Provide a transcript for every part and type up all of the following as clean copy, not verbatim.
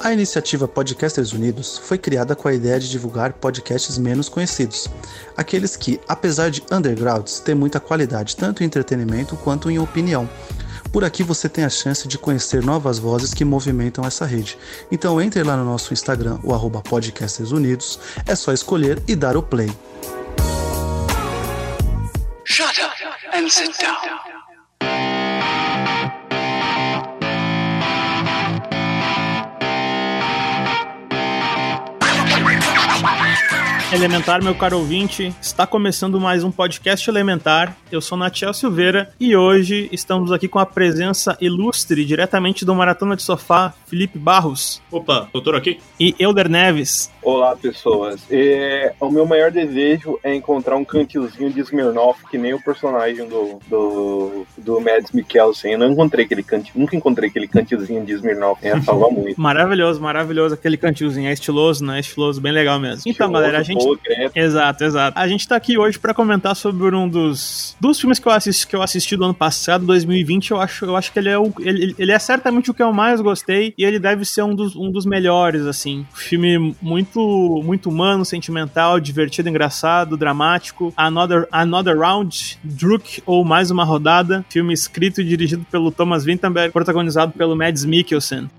A iniciativa Podcasters Unidos foi criada com a ideia de divulgar podcasts menos conhecidos, aqueles que, apesar de undergrounds, têm muita qualidade tanto em entretenimento quanto em opinião. Por aqui você tem a chance de conhecer novas vozes que movimentam essa rede. Então entre lá no nosso Instagram, o @podcastersunidos, é só escolher e dar o play. Shut up and sit down. Elementar, meu caro ouvinte, está começando mais um podcast Elementar. Eu sou Natiel Silveira e hoje estamos aqui com a presença ilustre, diretamente do Maratona de Sofá, Felipe Barros. Opa, doutor aqui. E Elder Neves. Olá, pessoas. O meu maior desejo é encontrar um cantilzinho de Smirnoff, que nem o personagem do Mads Mikkelsen. Eu não encontrei aquele cantil, nunca encontrei aquele cantilzinho de Smirnoff. Ia salvar muito. Maravilhoso, maravilhoso aquele cantilzinho. É estiloso, né? É estiloso, bem legal mesmo. Então, galera, a gente... Exato. A gente tá aqui hoje pra comentar sobre um dos filmes que eu assisti do ano passado, 2020. Eu acho que ele é certamente o que eu mais gostei e ele deve ser um dos melhores, assim. Filme muito humano, sentimental, divertido, engraçado, dramático. Another Round, Druk, ou Mais Uma Rodada. Filme escrito e dirigido pelo Thomas Vinterberg, protagonizado pelo Mads Mikkelsen.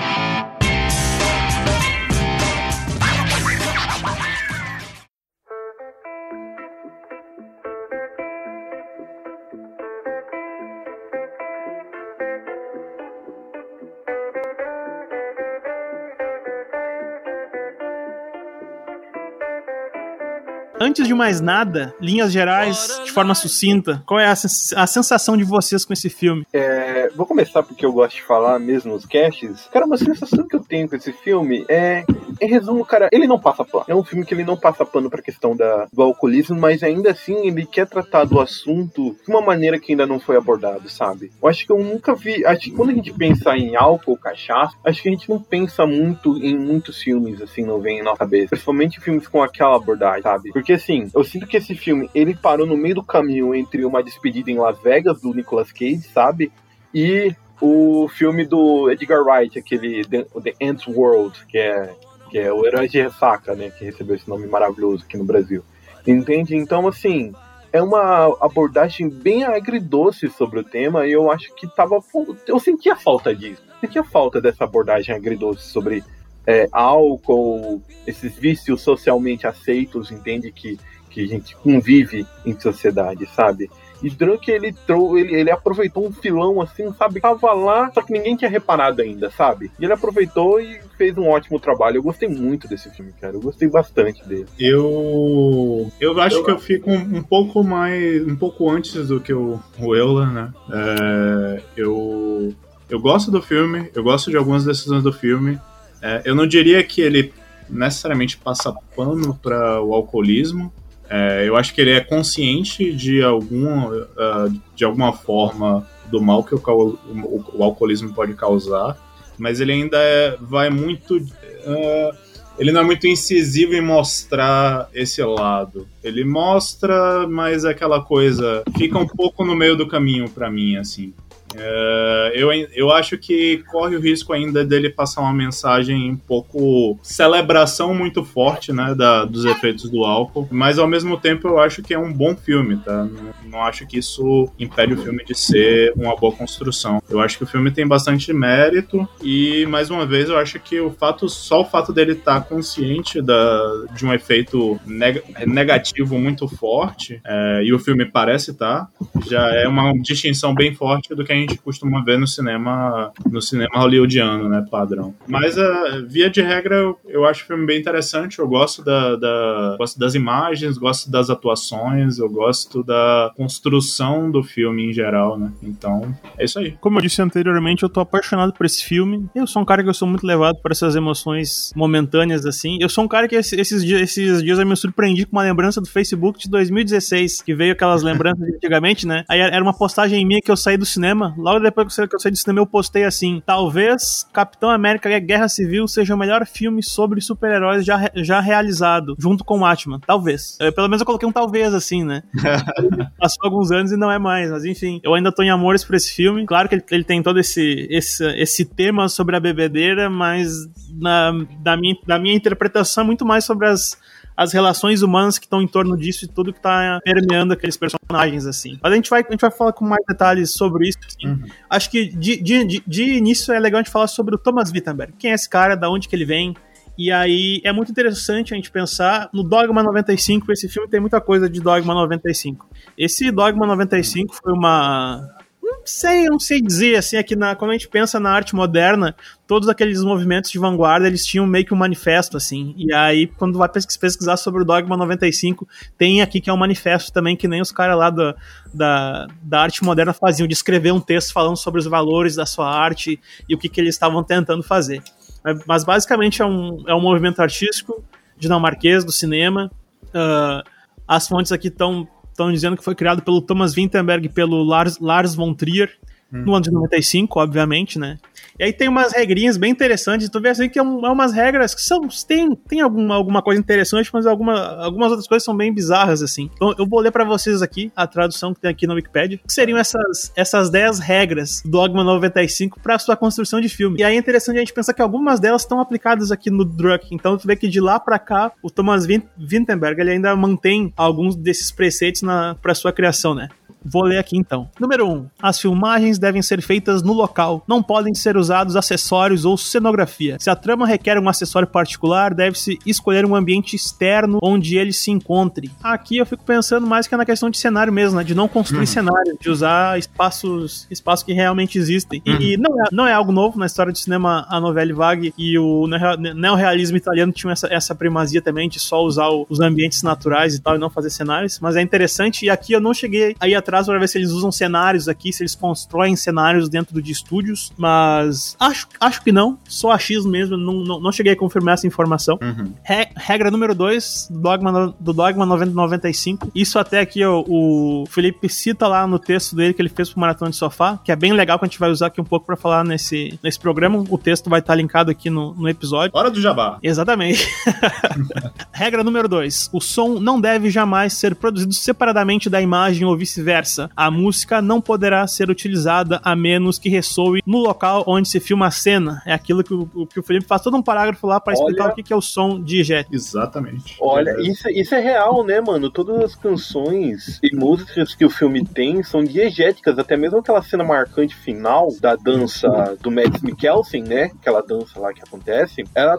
Antes de mais nada, linhas gerais, de forma sucinta, qual é a sensação de vocês com esse filme? Vou começar porque eu gosto de falar mesmo nos casts. Cara, uma sensação que eu tenho com esse filme em resumo, cara, ele não passa pano. É um filme que ele não passa pano pra questão do alcoolismo, mas ainda assim ele quer tratar do assunto de uma maneira que ainda não foi abordado, sabe? Eu acho que eu nunca vi... Acho que quando a gente pensa em álcool, cachaça, acho que a gente não pensa muito em muitos filmes, assim, não vem em nossa cabeça. Principalmente filmes com aquela abordagem, sabe? Porque, assim, eu sinto que esse filme, ele parou no meio do caminho entre Uma Despedida em Las Vegas, do Nicolas Cage, sabe? E o filme do Edgar Wright, aquele The Ant World, que é o Herói de Ressaca, né? Que recebeu esse nome maravilhoso aqui no Brasil. Entende? Então, assim, é uma abordagem bem agridoce sobre o tema e eu acho que eu sentia falta disso. Sentia falta dessa abordagem agridoce sobre álcool, esses vícios socialmente aceitos, entende? Que a gente convive em sociedade, sabe? E Druk, ele aproveitou um filão assim, sabe? Tava lá, só que ninguém tinha reparado ainda, sabe? E ele aproveitou e fez um ótimo trabalho. Eu gostei muito desse filme, cara. Eu gostei bastante dele. Eu acho que eu fico um pouco antes do que o Euler, né? Eu gosto do filme, eu gosto de algumas decisões do filme. Eu não diria que ele necessariamente passa pano para o alcoolismo. Eu acho que ele é consciente de alguma forma do mal que o alcoolismo pode causar, mas ele ainda vai muito... ele não é muito incisivo em mostrar esse lado. Ele mostra, mas aquela coisa fica um pouco no meio do caminho para mim, assim. Eu acho que corre o risco ainda dele passar uma mensagem um pouco celebração muito forte, né, dos efeitos do álcool, mas ao mesmo tempo eu acho que é um bom filme, tá? Não acho que isso impede o filme de ser uma boa construção. Eu acho que o filme tem bastante mérito e, mais uma vez, eu acho que só o fato dele estar consciente de um efeito negativo muito forte, e o filme parece estar, já é uma distinção bem forte do que a gente costuma ver no cinema hollywoodiano, né, padrão. Mas, via de regra, eu acho o filme bem interessante. Eu gosto gosto das imagens, gosto das atuações, eu gosto da construção do filme em geral, né? Então, é isso aí. Como eu disse anteriormente, eu tô apaixonado por esse filme. Eu sou um cara que eu sou muito levado por essas emoções momentâneas, assim. Eu sou um cara que esses dias eu me surpreendi com uma lembrança do Facebook de 2016, que veio aquelas lembranças de antigamente, né? Aí era uma postagem minha que eu saí do cinema cinema, logo depois que eu saí do cinema, eu postei assim: talvez Capitão América Guerra Civil seja o melhor filme sobre super-heróis já realizado, junto com o Watchmen. Talvez. Pelo menos eu coloquei um talvez, assim, né? Passou alguns anos e não é mais, mas enfim. Eu ainda tô em amores por esse filme. Claro que ele tem todo esse tema sobre a bebedeira, mas da minha interpretação é muito mais sobre as relações humanas que estão em torno disso e tudo que tá permeando aqueles personagens, assim. Mas a gente vai falar com mais detalhes sobre isso, assim. Acho que de início é legal a gente falar sobre o Thomas Vinterberg. Quem é esse cara, da onde que ele vem? E aí é muito interessante a gente pensar no Dogma 95, esse filme tem muita coisa de Dogma 95. Esse Dogma 95 foi uma... Não sei dizer, assim, quando a gente pensa na arte moderna, todos aqueles movimentos de vanguarda, eles tinham meio que um manifesto, assim, e aí, quando vai pesquisar sobre o Dogma 95, tem aqui que é um manifesto também, que nem os caras lá da arte moderna faziam, de escrever um texto falando sobre os valores da sua arte e o que eles estavam tentando fazer. Mas, basicamente, é um movimento artístico dinamarquês do cinema. As fontes aqui estão dizendo que foi criado pelo Thomas Vinterberg e pelo Lars von Trier no ano de 95, obviamente, né? E aí tem umas regrinhas bem interessantes, tu vê assim que é umas regras que tem alguma coisa interessante, mas algumas outras coisas são bem bizarras, assim. Então eu vou ler pra vocês aqui a tradução que tem aqui na Wikipedia, que seriam essas 10 regras do Dogma 95 pra sua construção de filme. E aí é interessante a gente pensar que algumas delas estão aplicadas aqui no Druck, então tu vê que de lá pra cá, o Thomas Vinterberg, ele ainda mantém alguns desses preceitos pra sua criação, né? Vou ler aqui então. Número 1. As filmagens devem ser feitas no local. Não podem ser usados acessórios ou cenografia. Se a trama requer um acessório particular, deve-se escolher um ambiente externo onde ele se encontre. Aqui eu fico pensando mais que é na questão de cenário mesmo, né? De não construir cenário, de usar espaços que realmente existem. E não é algo novo na história do cinema. A Nouvelle Vague e o neorrealismo italiano tinham essa primazia também de só usar os ambientes naturais e tal, e não fazer cenários. Mas é interessante, e aqui eu não cheguei aí atrás para ver se eles usam cenários aqui, se eles constroem cenários dentro de estúdios, mas acho que não, só achismo mesmo, não cheguei a confirmar essa informação. Regra número 2 do Dogma 95, isso até aqui o Felipe cita lá no texto dele que ele fez pro Maratona de Sofá, que é bem legal, que a gente vai usar aqui um pouco para falar nesse programa, o texto vai estar linkado aqui no episódio. Hora do jabá. Exatamente. Regra número 2, o som não deve jamais ser produzido separadamente da imagem ou vice-versa. A música não poderá ser utilizada a menos que ressoe no local onde se filma a cena. É aquilo que o Felipe faz todo um parágrafo lá para explicar o que é o som diegético. Exatamente. Olha, isso é real, né, mano? Todas as canções e músicas que o filme tem são diegéticas, até mesmo aquela cena marcante final da dança do Mads Mikkelsen, né? Aquela dança lá que acontece. Ela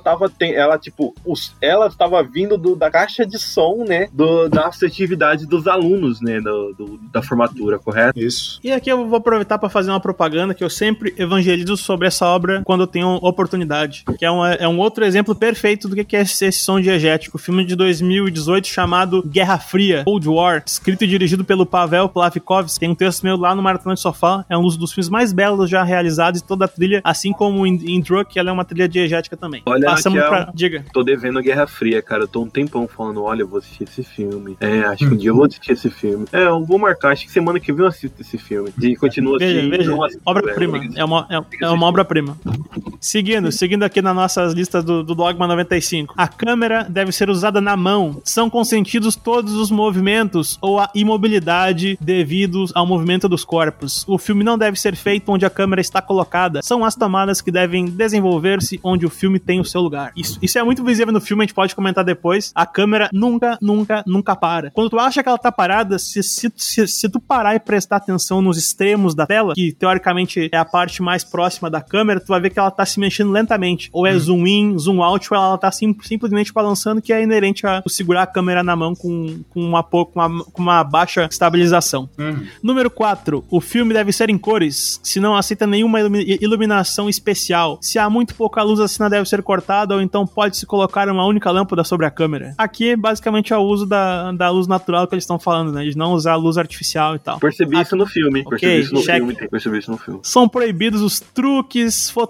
estava vindo da caixa de som, né? Da afetividade dos alunos, né? Da formatura, correto? Isso. E aqui eu vou aproveitar para fazer uma propaganda que eu sempre evangelizo sobre essa obra quando eu tenho oportunidade, que é um outro exemplo perfeito do que é esse som diegético. Filme de 2018 chamado Guerra Fria, Cold War, escrito e dirigido pelo Pavel Pawlikowski. Tem um texto meu lá no Maratona de Sofá, é um dos filmes mais belos já realizados, e toda a trilha, assim como em Druck, ela é uma trilha diegética também. Olha, passamos diga. Tô devendo Guerra Fria, cara, eu tô um tempão falando, olha, eu vou assistir esse filme, acho que um dia eu vou assistir esse filme, eu vou marcar, acho que semana que vem eu assisto esse filme. E continua assim. Veja. Obra-prima. É uma obra-prima. Seguindo aqui nas nossas listas do Dogma 95. A câmera deve ser usada na mão. São consentidos todos os movimentos ou a imobilidade devidos ao movimento dos corpos. O filme não deve ser feito onde a câmera está colocada. São as tomadas que devem desenvolver-se onde o filme tem o seu lugar. Isso é muito visível no filme, a gente pode comentar depois. A câmera nunca para. Quando tu acha que ela tá parada, se tu parar e prestar atenção nos extremos da tela, que teoricamente é a parte mais próxima da câmera, tu vai ver que ela tá se mexendo lentamente. Ou é zoom in, zoom out, ou ela tá simplesmente balançando, que é inerente a segurar a câmera na mão com uma baixa estabilização. Número 4. O filme deve ser em cores, se não aceita nenhuma iluminação especial. Se há muito pouca luz, a cena deve ser cortada, ou então pode-se colocar uma única lâmpada sobre a câmera. Aqui, basicamente, é o uso da luz natural que eles estão falando, né? De não usar luz artificial e tal. Percebi isso no filme. São proibidos os truques fotográficos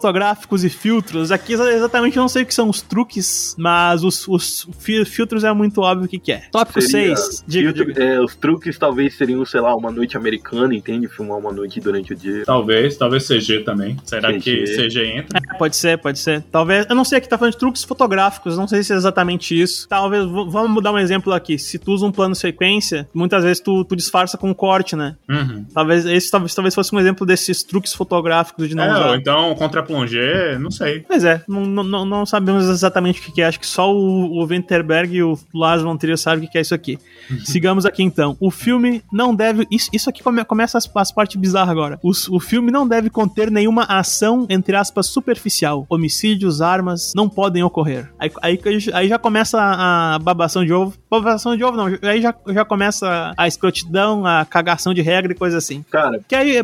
fotográficos e filtros. Aqui exatamente eu não sei o que são os truques, mas os filtros é muito óbvio o que é. Tópico 6. Os truques talvez seriam, sei lá, uma noite americana, entende? Filmar uma noite durante o dia. Talvez CG também. Será que CG entra? Pode ser. Talvez, eu não sei, aqui tá falando de truques fotográficos, não sei se é exatamente isso. Talvez, vamos mudar um exemplo aqui. Se tu usa um plano sequência, muitas vezes tu disfarça com um corte, né? Uhum. Talvez fosse um exemplo desses truques fotográficos de não usar. Ou então contra-plongé, não sei. Pois é, não sabemos exatamente o que é. Acho que só o Winterberg e o Lars von Trier sabem o que é isso aqui. Sigamos aqui então. O filme não deve... Isso aqui começa as partes bizarras agora. O filme não deve conter nenhuma ação, entre aspas, superficial. Homicídios, armas não podem ocorrer. Aí já começa a babação de ovo. Babação de ovo não. Aí já começa a escrotidão, a cagação de regra e coisa assim. Cara, que aí,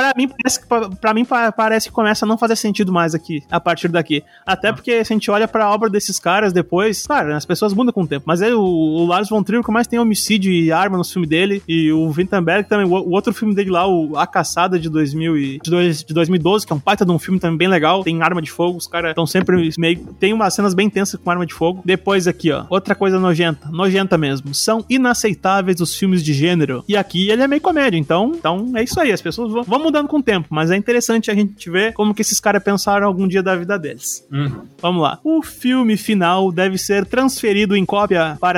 pra mim parece que começa a não fazer sentido mais aqui, a partir daqui. Até porque se a gente olha pra obra desses caras depois, claro, as pessoas mudam com o tempo. Mas aí o Lars von Trier que mais tem homicídio e arma no filme dele. E o Winterberg também, o outro filme dele lá, A Caçada de 2012, que é um baita de um filme também bem legal. Tem arma de fogo, os caras estão sempre meio... Tem umas cenas bem tensas com arma de fogo. Depois aqui, ó, outra coisa nojenta mesmo. São inaceitáveis os filmes de gênero. E aqui ele é meio comédia, então é isso aí. As pessoas vão mudando com o tempo, mas é interessante a gente ver como que esses caras pensaram algum dia da vida deles. Vamos lá. O filme final deve ser transferido em cópia para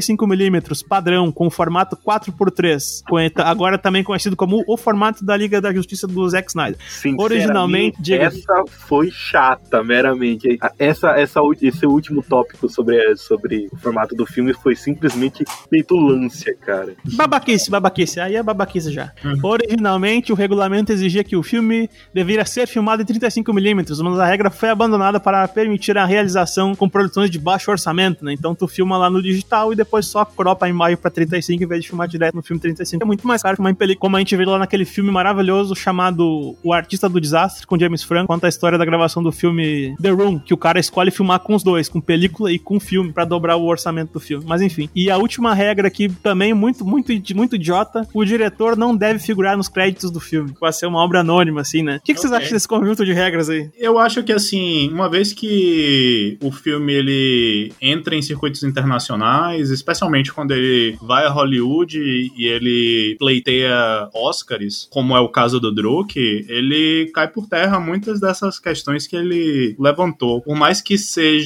35mm padrão, com formato 4x3, agora também conhecido como o formato da Liga da Justiça do Zack Snyder. Originalmente, essa foi chata, meramente. Esse último tópico sobre o formato do filme foi simplesmente petulância, cara. Babaquice. Aí é babaquice já. Originalmente, o regulamento exigia que o filme deveria ser filmado em 35mm, mas a regra foi abandonada para permitir a realização com produções de baixo orçamento, né? Então tu filma lá no digital e depois só cropa a imagem pra 35 em vez de filmar direto no filme 35. É muito mais caro que uma película, como a gente vê lá naquele filme maravilhoso chamado O Artista do Desastre, com James Franco, conta a história da gravação do filme The Room, que o cara escolhe filmar com os dois, com película e com filme, pra dobrar o orçamento do filme. Mas enfim. E a última regra aqui, também muito idiota, o diretor não deve figurar nos créditos do filme. Vai ser uma obra anônima, assim, né? O que vocês acham desse conjunto de regras aí? Eu acho que, assim, uma vez que o filme, ele entra em circuitos internacionais, especialmente quando ele vai a Hollywood e ele pleiteia Oscars, como é o caso do Druk, ele cai por terra muitas dessas questões que ele levantou. Por mais que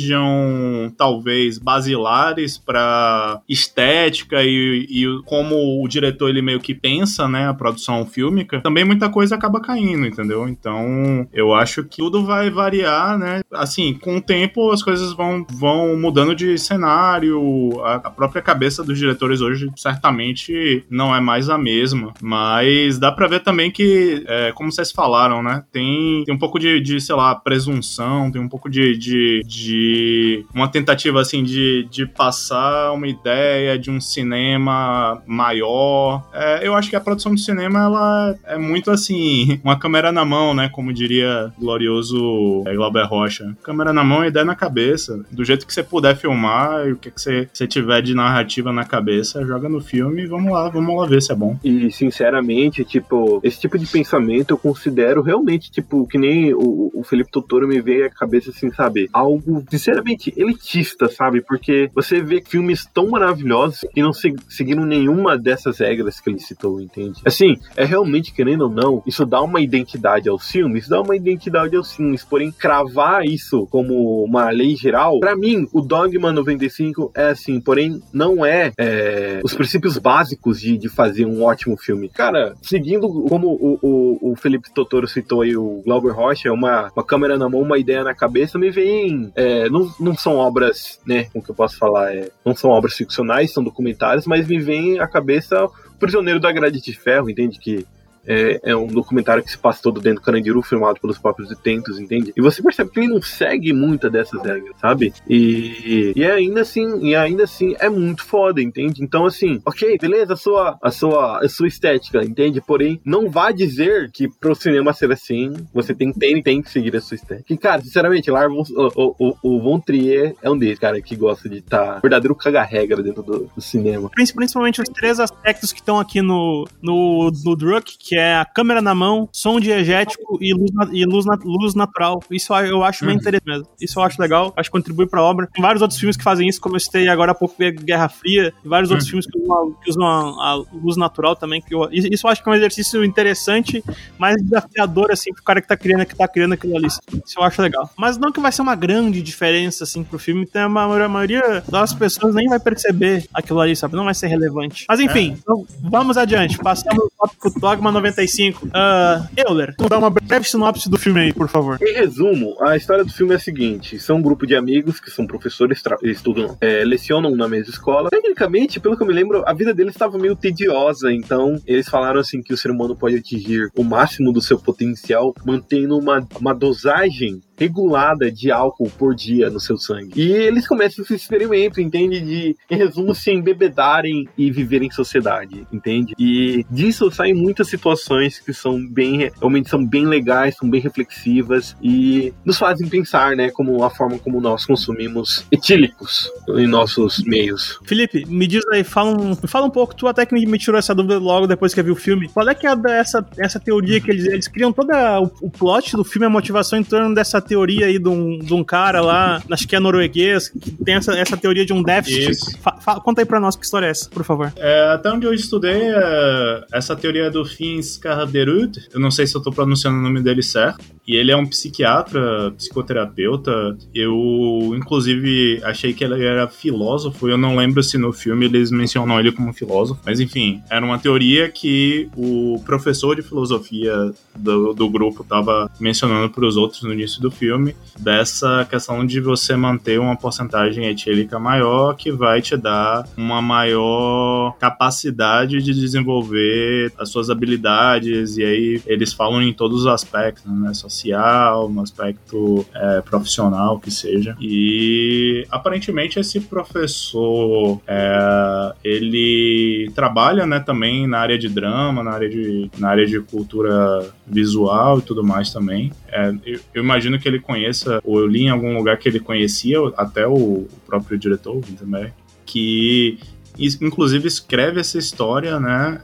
sejam, talvez, basilares para estética e como o diretor, ele meio que pensa, né, a produção fílmica, também muita coisa acaba caindo, entendeu? Então, eu acho que tudo vai variar, né? Assim, com o tempo as coisas vão mudando de cenário, a própria cabeça dos diretores hoje certamente não é mais a mesma, mas dá pra ver também que, como vocês falaram, né, tem um pouco de, sei lá, presunção, tem um pouco de uma tentativa, assim, de passar uma ideia de um cinema maior. Eu acho que a produção de cinema, ela é muito, assim, uma câmera na mão, né, como diria o glorioso Glauber Rocha. Câmera na mão e ideia na cabeça. Do jeito que você puder filmar, e o que você tiver de narrativa na cabeça, joga no filme e vamos lá ver se é bom. E, sinceramente, tipo, esse tipo de pensamento eu considero realmente, tipo, que nem o Felipe Totoro me veio à cabeça, assim, sabe? Algo, sinceramente, elitista, sabe? Porque você vê filmes tão maravilhosos que não seguiram nenhuma dessas regras que ele citou, entende? Assim, realmente, querendo ou não, isso dá uma identidade aos filmes, porém, cravar isso como uma lei geral, pra mim, o Dogma 95 é assim, porém, não é os princípios básicos de fazer um ótimo filme. Cara, seguindo como o Felipe Totoro citou aí, o Glauber Rocha, uma câmera na mão, uma ideia na cabeça, me vem... não são obras, né, como que eu posso falar, não são obras ficcionais, são documentários, mas me vem à cabeça Prisioneiro da Grade de Ferro, entende? Que é um documentário que se passa todo dentro do Carandiru, filmado pelos próprios detentos, entende? E você percebe que ele não segue muita dessas regras, sabe? E ainda assim é muito foda, entende? Então, assim, ok, beleza, a sua estética, entende? Porém, não vá dizer que pro cinema ser assim, você tem que seguir a sua estética. E, cara, sinceramente, lá o Von Trier é um deles, cara, que gosta de estar verdadeiro caga-regra dentro do cinema. Principalmente os três aspectos que estão aqui no Druk, que que é a câmera na mão, som diegético e luz natural. Isso eu acho bem interessante mesmo. Isso eu acho legal, acho que contribui pra obra. Tem vários outros filmes que fazem isso, como eu citei agora há pouco, Guerra Fria, e vários outros filmes que usam a luz natural também. Isso eu acho que é um exercício interessante, mais desafiador, assim, pro cara que tá criando aquilo ali. Isso eu acho legal. Mas não que vai ser uma grande diferença, assim, pro filme. Tem a maioria das pessoas nem vai perceber aquilo ali, sabe? Não vai ser relevante. Mas enfim, então, vamos adiante. Passamos pro Dogma 95. Euler, tu dá uma breve sinopse do filme aí, por favor. Em resumo, a história do filme é a seguinte: são um grupo de amigos que são professores, estudam, lecionam na mesma escola. Tecnicamente, pelo que eu me lembro, a vida deles estava meio tediosa, então eles falaram assim que o ser humano pode atingir o máximo do seu potencial mantendo uma dosagem regulada de álcool por dia no seu sangue. E eles começam esse experimento, entende? De, em resumo, se embebedarem e viver em sociedade, entende? E disso saem muitas situações que realmente são bem legais, são bem reflexivas e nos fazem pensar, né, como a forma como nós consumimos etílicos em nossos meios. Felipe, me diz aí, fala um pouco, tu até que me tirou essa dúvida logo depois que eu vi o filme. Qual é que é essa teoria que eles criam todo o plot do filme, a motivação em torno dessa teoria aí de um cara lá, acho que é norueguês, que tem essa teoria de um déficit. Conta aí pra nós que história é essa, por favor. Até onde eu estudei, essa teoria do Finn Skårderud, eu não sei se eu tô pronunciando o nome dele certo, e ele é um psiquiatra, psicoterapeuta. Eu, inclusive, achei que ele era filósofo, eu não lembro se no filme eles mencionam ele como filósofo, mas enfim, era uma teoria que o professor de filosofia do grupo tava mencionando pros outros no início do filme, dessa questão de você manter uma porcentagem etílica maior, que vai te dar uma maior capacidade de desenvolver as suas habilidades, e aí eles falam em todos os aspectos, né, social, no aspecto profissional, que seja. E aparentemente esse professor ele trabalha, né, também na área de drama, na área de cultura visual e tudo mais também. Eu imagino que ele conheça, ou eu li em algum lugar que ele conhecia até o próprio diretor, o Vinterberg, que inclusive escreve essa história, né,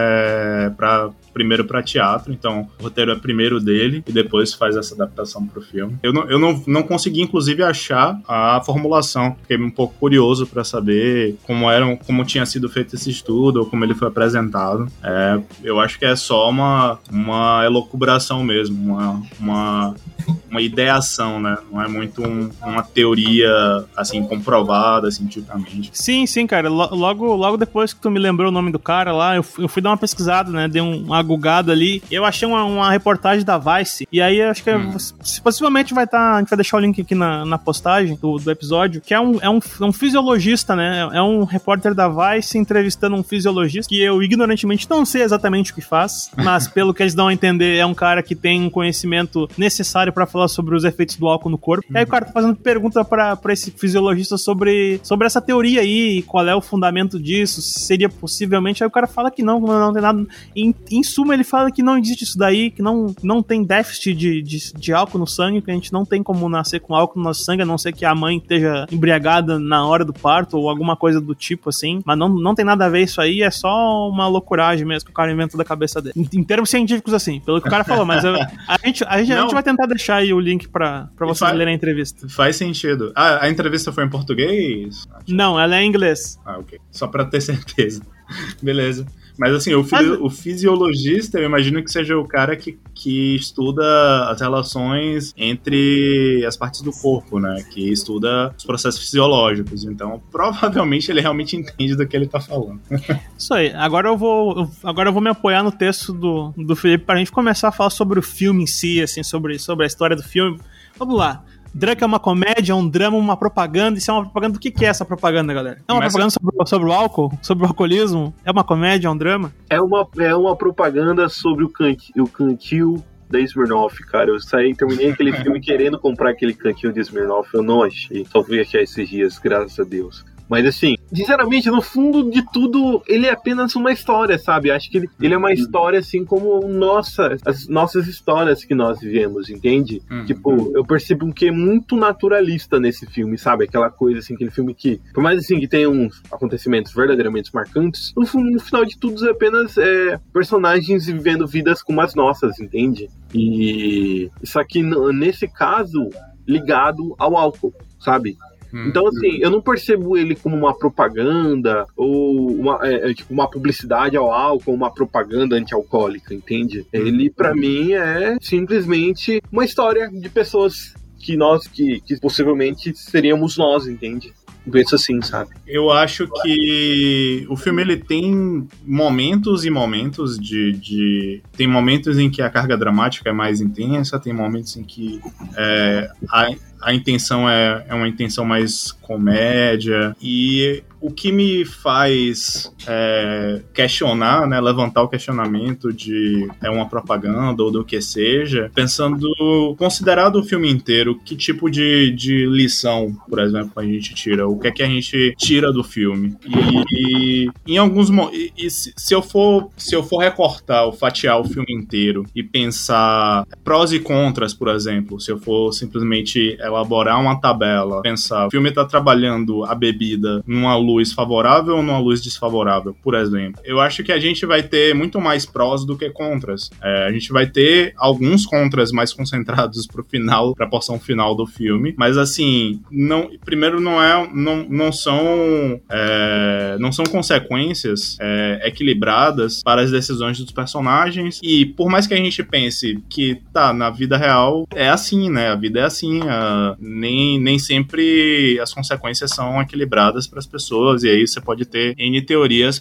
primeiro para teatro, então o roteiro é primeiro dele e depois faz essa adaptação para o filme. Eu não consegui, inclusive, achar a formulação, fiquei um pouco curioso para saber como tinha sido feito esse estudo ou como ele foi apresentado. Eu acho que é só uma elucubração mesmo, uma ideação, né? Não é muito uma teoria assim comprovada cientificamente. Sim, cara. Logo depois que tu me lembrou o nome do cara lá, eu fui dar uma pesquisada, né? Dei uma gugada ali. Eu achei uma reportagem da Vice. E aí acho que possivelmente vai estar. A gente vai deixar o link aqui na postagem do episódio. Que é um fisiologista, né? É um repórter da Vice entrevistando um fisiologista. Que eu ignorantemente não sei exatamente o que faz. Mas pelo que eles dão a entender, é um cara que tem um conhecimento necessário pra falar sobre os efeitos do álcool no corpo. E aí o cara tá fazendo pergunta pra esse fisiologista sobre essa teoria aí, qual é o fundamento disso, se seria possivelmente. Aí o cara fala que não tem nada. Em suma, ele fala que não existe isso daí, que não tem déficit de álcool no sangue, que a gente não tem como nascer com álcool no nosso sangue, a não ser que a mãe esteja embriagada na hora do parto ou alguma coisa do tipo assim. Mas não tem nada a ver isso aí, é só uma loucuragem mesmo que o cara inventa da cabeça dele. Em termos científicos, assim, pelo que o cara falou, mas a gente vai tentar deixar aí o link pra vocês lerem a entrevista. Faz sentido. A entrevista foi em português? Não, ela é em inglês. Ok. Só pra ter certeza. Beleza. Mas assim, o fisiologista, eu imagino que seja o cara que estuda as relações entre as partes do corpo, né? Que estuda os processos fisiológicos. Então, provavelmente ele realmente entende do que ele tá falando. Isso aí. Agora eu vou me apoiar no texto do Felipe pra gente começar a falar sobre o filme em si, assim, sobre a história do filme. Vamos lá. Drunk é uma comédia, um drama, uma propaganda. Isso é uma propaganda. O que é essa propaganda, galera? É uma propaganda sobre o álcool? Sobre o alcoolismo? É uma comédia, é um drama? É uma propaganda sobre o cantil da Smirnoff, cara. Terminei aquele filme querendo comprar aquele cantil de Smirnoff. Eu não achei. Só fui achar esses dias, graças a Deus. Mas assim, sinceramente, no fundo de tudo, ele é apenas uma história, sabe? Acho que ele é uma história assim como as nossas histórias que nós vivemos, entende? Tipo, eu percebo que é muito naturalista nesse filme, sabe? Aquela coisa assim, aquele filme que, por mais assim que tenha uns acontecimentos verdadeiramente marcantes, no final de tudo é apenas personagens vivendo vidas como as nossas, entende? E isso aqui, nesse caso, ligado ao álcool, sabe? Então, assim, eu não percebo ele como uma propaganda ou tipo uma publicidade ao álcool, uma propaganda anti-alcoólica, entende? Ele, pra mim, é simplesmente uma história de pessoas que possivelmente seríamos nós, entende? Eu penso assim, sabe? Eu acho que o filme ele tem momentos e momentos tem momentos em que a carga dramática é mais intensa, tem momentos em que a intenção é uma intenção mais comédia, e o que me faz questionar, né, levantar o questionamento de uma propaganda ou do que seja, considerado o filme inteiro, que tipo de lição, por exemplo, a gente tira, o que é que a gente tira do filme. E em alguns se eu for recortar ou fatiar o filme inteiro e pensar prós e contras, por exemplo, se eu for simplesmente elaborar uma tabela, pensar, o filme está trabalhando a bebida numa luz favorável ou numa luz desfavorável, por exemplo. Eu acho que a gente vai ter muito mais prós do que contras. A gente vai ter alguns contras mais concentrados pra porção final do filme, mas assim, não são consequências equilibradas para as decisões dos personagens, e por mais que a gente pense que na vida real é assim, né? A vida é assim, nem sempre as consequências são equilibradas para as pessoas, e aí você pode ter N teorias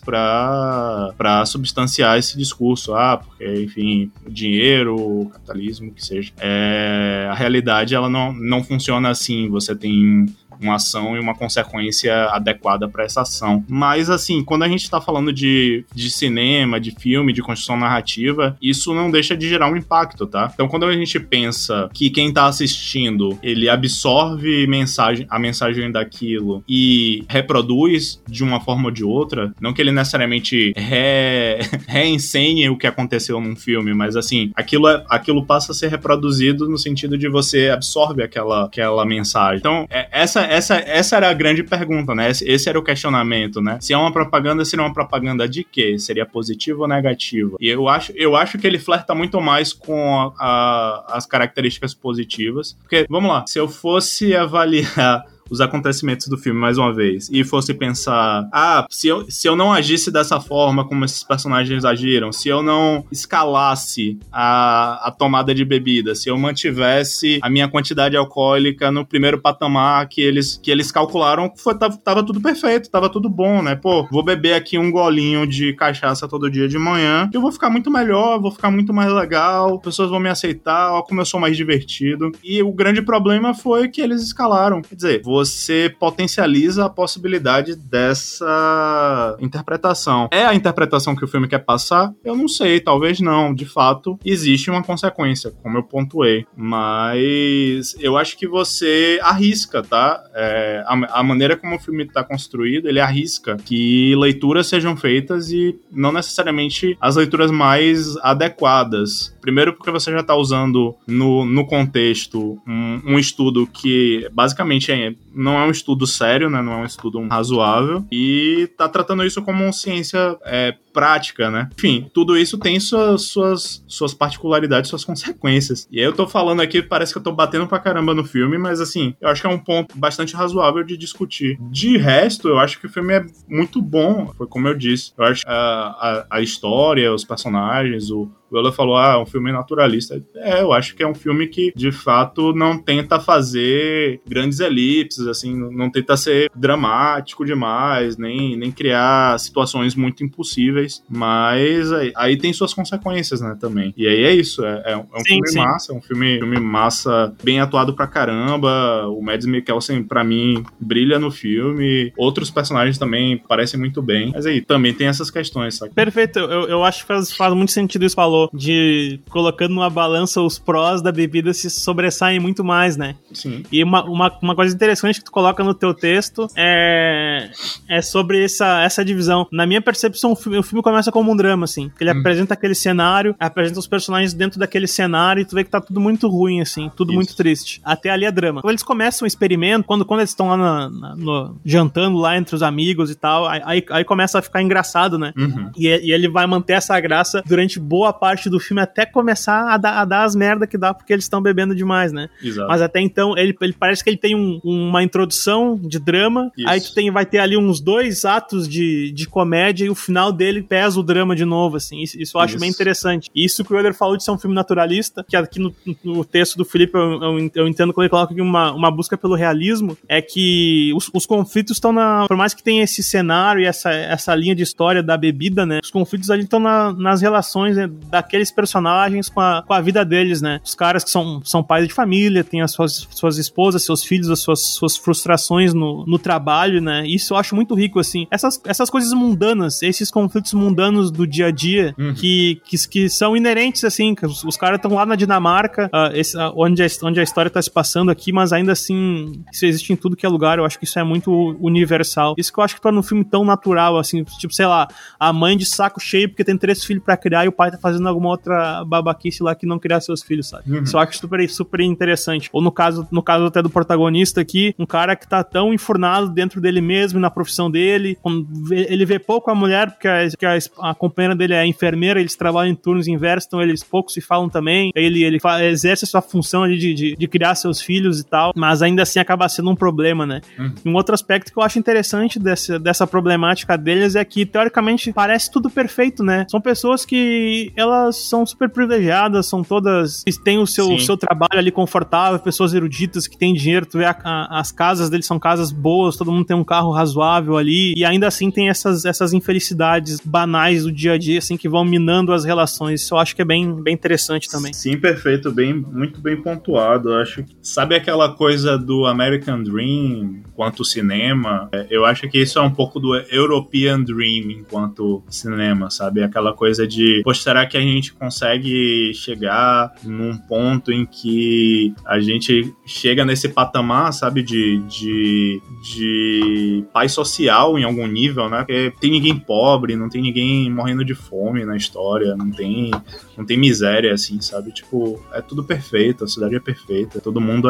para substanciar esse discurso, porque, enfim, o dinheiro, o capitalismo, o que seja. A realidade, ela não funciona assim, você tem uma ação e uma consequência adequada para essa ação. Mas, assim, quando a gente tá falando de cinema, de filme, de construção narrativa, isso não deixa de gerar um impacto, tá? Então, quando a gente pensa que quem tá assistindo, ele absorve a mensagem daquilo e reproduz de uma forma ou de outra, não que ele necessariamente reensene o que aconteceu num filme, mas, assim, aquilo passa a ser reproduzido no sentido de você absorve aquela mensagem. Então, essa era a grande pergunta, né? Esse era o questionamento, né? Se é uma propaganda, seria uma propaganda de quê? Seria positiva ou negativa? E eu acho que ele flerta muito mais com as características positivas. Porque, vamos lá, se eu fosse avaliar os acontecimentos do filme mais uma vez e fosse pensar, se eu não agisse dessa forma como esses personagens agiram, se eu não escalasse a tomada de bebida, se eu mantivesse a minha quantidade alcoólica no primeiro patamar que eles calcularam, tava tudo perfeito, tava tudo bom, né? Pô, vou beber aqui um golinho de cachaça todo dia de manhã, eu vou ficar muito melhor, vou ficar muito mais legal, pessoas vão me aceitar, ó como eu sou mais divertido. E o grande problema foi que eles escalaram. Quer dizer, você potencializa a possibilidade dessa interpretação. É a interpretação que o filme quer passar? Eu não sei, talvez não. De fato, existe uma consequência, como eu pontuei. Mas eu acho que você arrisca, tá? A maneira como o filme está construído, ele arrisca que leituras sejam feitas e não necessariamente as leituras mais adequadas. Primeiro porque você já está usando no contexto um estudo que basicamente não é um estudo sério, né? Não é um estudo razoável, e tá tratando isso como ciência prática, né? Enfim, tudo isso tem suas particularidades, suas consequências. E aí eu tô falando aqui, parece que eu tô batendo pra caramba no filme, mas assim, eu acho que é um ponto bastante razoável de discutir. De resto, eu acho que o filme é muito bom, foi como eu disse. Eu acho a história, os personagens, o Euler falou, é um filme naturalista. Eu acho que é um filme que, de fato, não tenta fazer grandes elipses, assim, não tenta ser dramático demais, nem criar situações muito impossíveis, mas aí tem suas consequências, né, também. E aí é isso, é um filme massa, é um filme massa, bem atuado pra caramba, o Mads Mikkelsen, pra mim, brilha no filme, outros personagens também parecem muito bem, mas aí também tem essas questões, sabe? Perfeito, eu acho que faz muito sentido isso que falou, falou, de colocando numa balança os prós da bebida se sobressaem muito mais, né? Sim. E uma coisa interessante que tu coloca no teu texto é sobre essa divisão. Na minha percepção, o filme começa como um drama, assim. Ele apresenta aquele cenário, apresenta os personagens dentro daquele cenário e tu vê que tá tudo muito ruim, assim, tudo muito triste. Até ali é drama. Quando eles começam o experimento, quando eles estão lá jantando lá entre os amigos e tal, aí começa a ficar engraçado, né? E ele vai manter essa graça durante boa parte do filme até começar a dar as merdas que dá porque eles estão bebendo demais, né? Exato. Mas até então, ele parece que ele tem uma introdução de drama, aí tu vai ter ali uns 2 atos de comédia e o final dele pesa o drama de novo, assim. Isso eu acho bem interessante. E isso que o Euler falou de ser um filme naturalista, que aqui no texto do Felipe eu entendo quando ele coloca aqui uma busca pelo realismo, é que os conflitos estão por mais que tenha esse cenário e essa linha de história da bebida, né? Os conflitos ali estão nas relações, né, daqueles personagens com a vida deles, né? Os caras que são pais de família, têm as suas esposas, seus filhos, as suas frustrações no trabalho, né? Isso eu acho muito rico, assim. Essas coisas mundanas, esses conflitos mundanos do dia a dia, que são inerentes, assim, que os caras estão lá na Dinamarca, onde a história tá se passando aqui, mas ainda assim, isso existe em tudo que é lugar, eu acho que isso é muito universal. Isso que eu acho que torna um filme tão natural, assim, tipo, sei lá, a mãe de saco cheio porque tem 3 filhos pra criar e o pai tá fazendo alguma outra babaquice lá que não criar seus filhos, sabe? Isso eu acho super interessante. Ou no caso até do protagonista aqui, um cara que tá tão enfurnado dentro dele mesmo e na profissão dele, ele vê pouco a mulher, porque a companheira dele é enfermeira, eles trabalham em turnos inversos, então eles pouco se falam também, ele exerce a sua função ali de criar seus filhos e tal, mas ainda assim acaba sendo um problema, né? Um outro aspecto que eu acho interessante dessa problemática deles é que, teoricamente, parece tudo perfeito, né? São pessoas que elas são super privilegiadas, são todas que têm o seu trabalho ali confortável, pessoas eruditas que têm dinheiro, tu vê as casas deles são casas boas, todo mundo tem um carro razoável ali, e ainda assim tem essas infelicidades banais do dia a dia, assim, que vão minando as relações. Isso eu acho que é bem interessante também. Sim, perfeito, muito bem pontuado. Eu acho que, sabe aquela coisa do American Dream enquanto cinema? Eu acho que isso é um pouco do European Dream enquanto cinema, sabe? Aquela coisa de, poxa, será que a gente consegue chegar num ponto em que a gente chega nesse patamar, sabe, de paz social em algum nível, né? Porque tem ninguém pobre, não tem ninguém morrendo de fome na história, não tem miséria, assim, sabe? Tipo, é tudo perfeito, a cidade é perfeita, todo mundo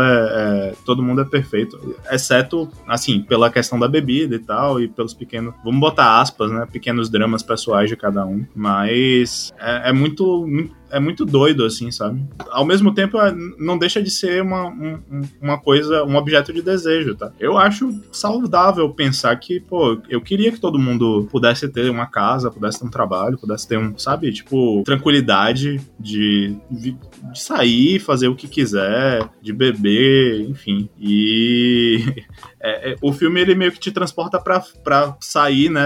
é perfeito, exceto, assim, pela questão da bebida e tal, e pelos pequenos, vamos botar aspas, né? Pequenos dramas pessoais de cada um, mas é muito doido, assim, sabe? Ao mesmo tempo, não deixa de ser uma coisa, um objeto de desejo, tá? Eu acho saudável pensar que, pô, eu queria que todo mundo pudesse ter uma casa, pudesse ter um trabalho, pudesse ter sabe, tipo, tranquilidade de sair, fazer o que quiser, de beber, enfim. E o filme, ele meio que te transporta pra sair, né,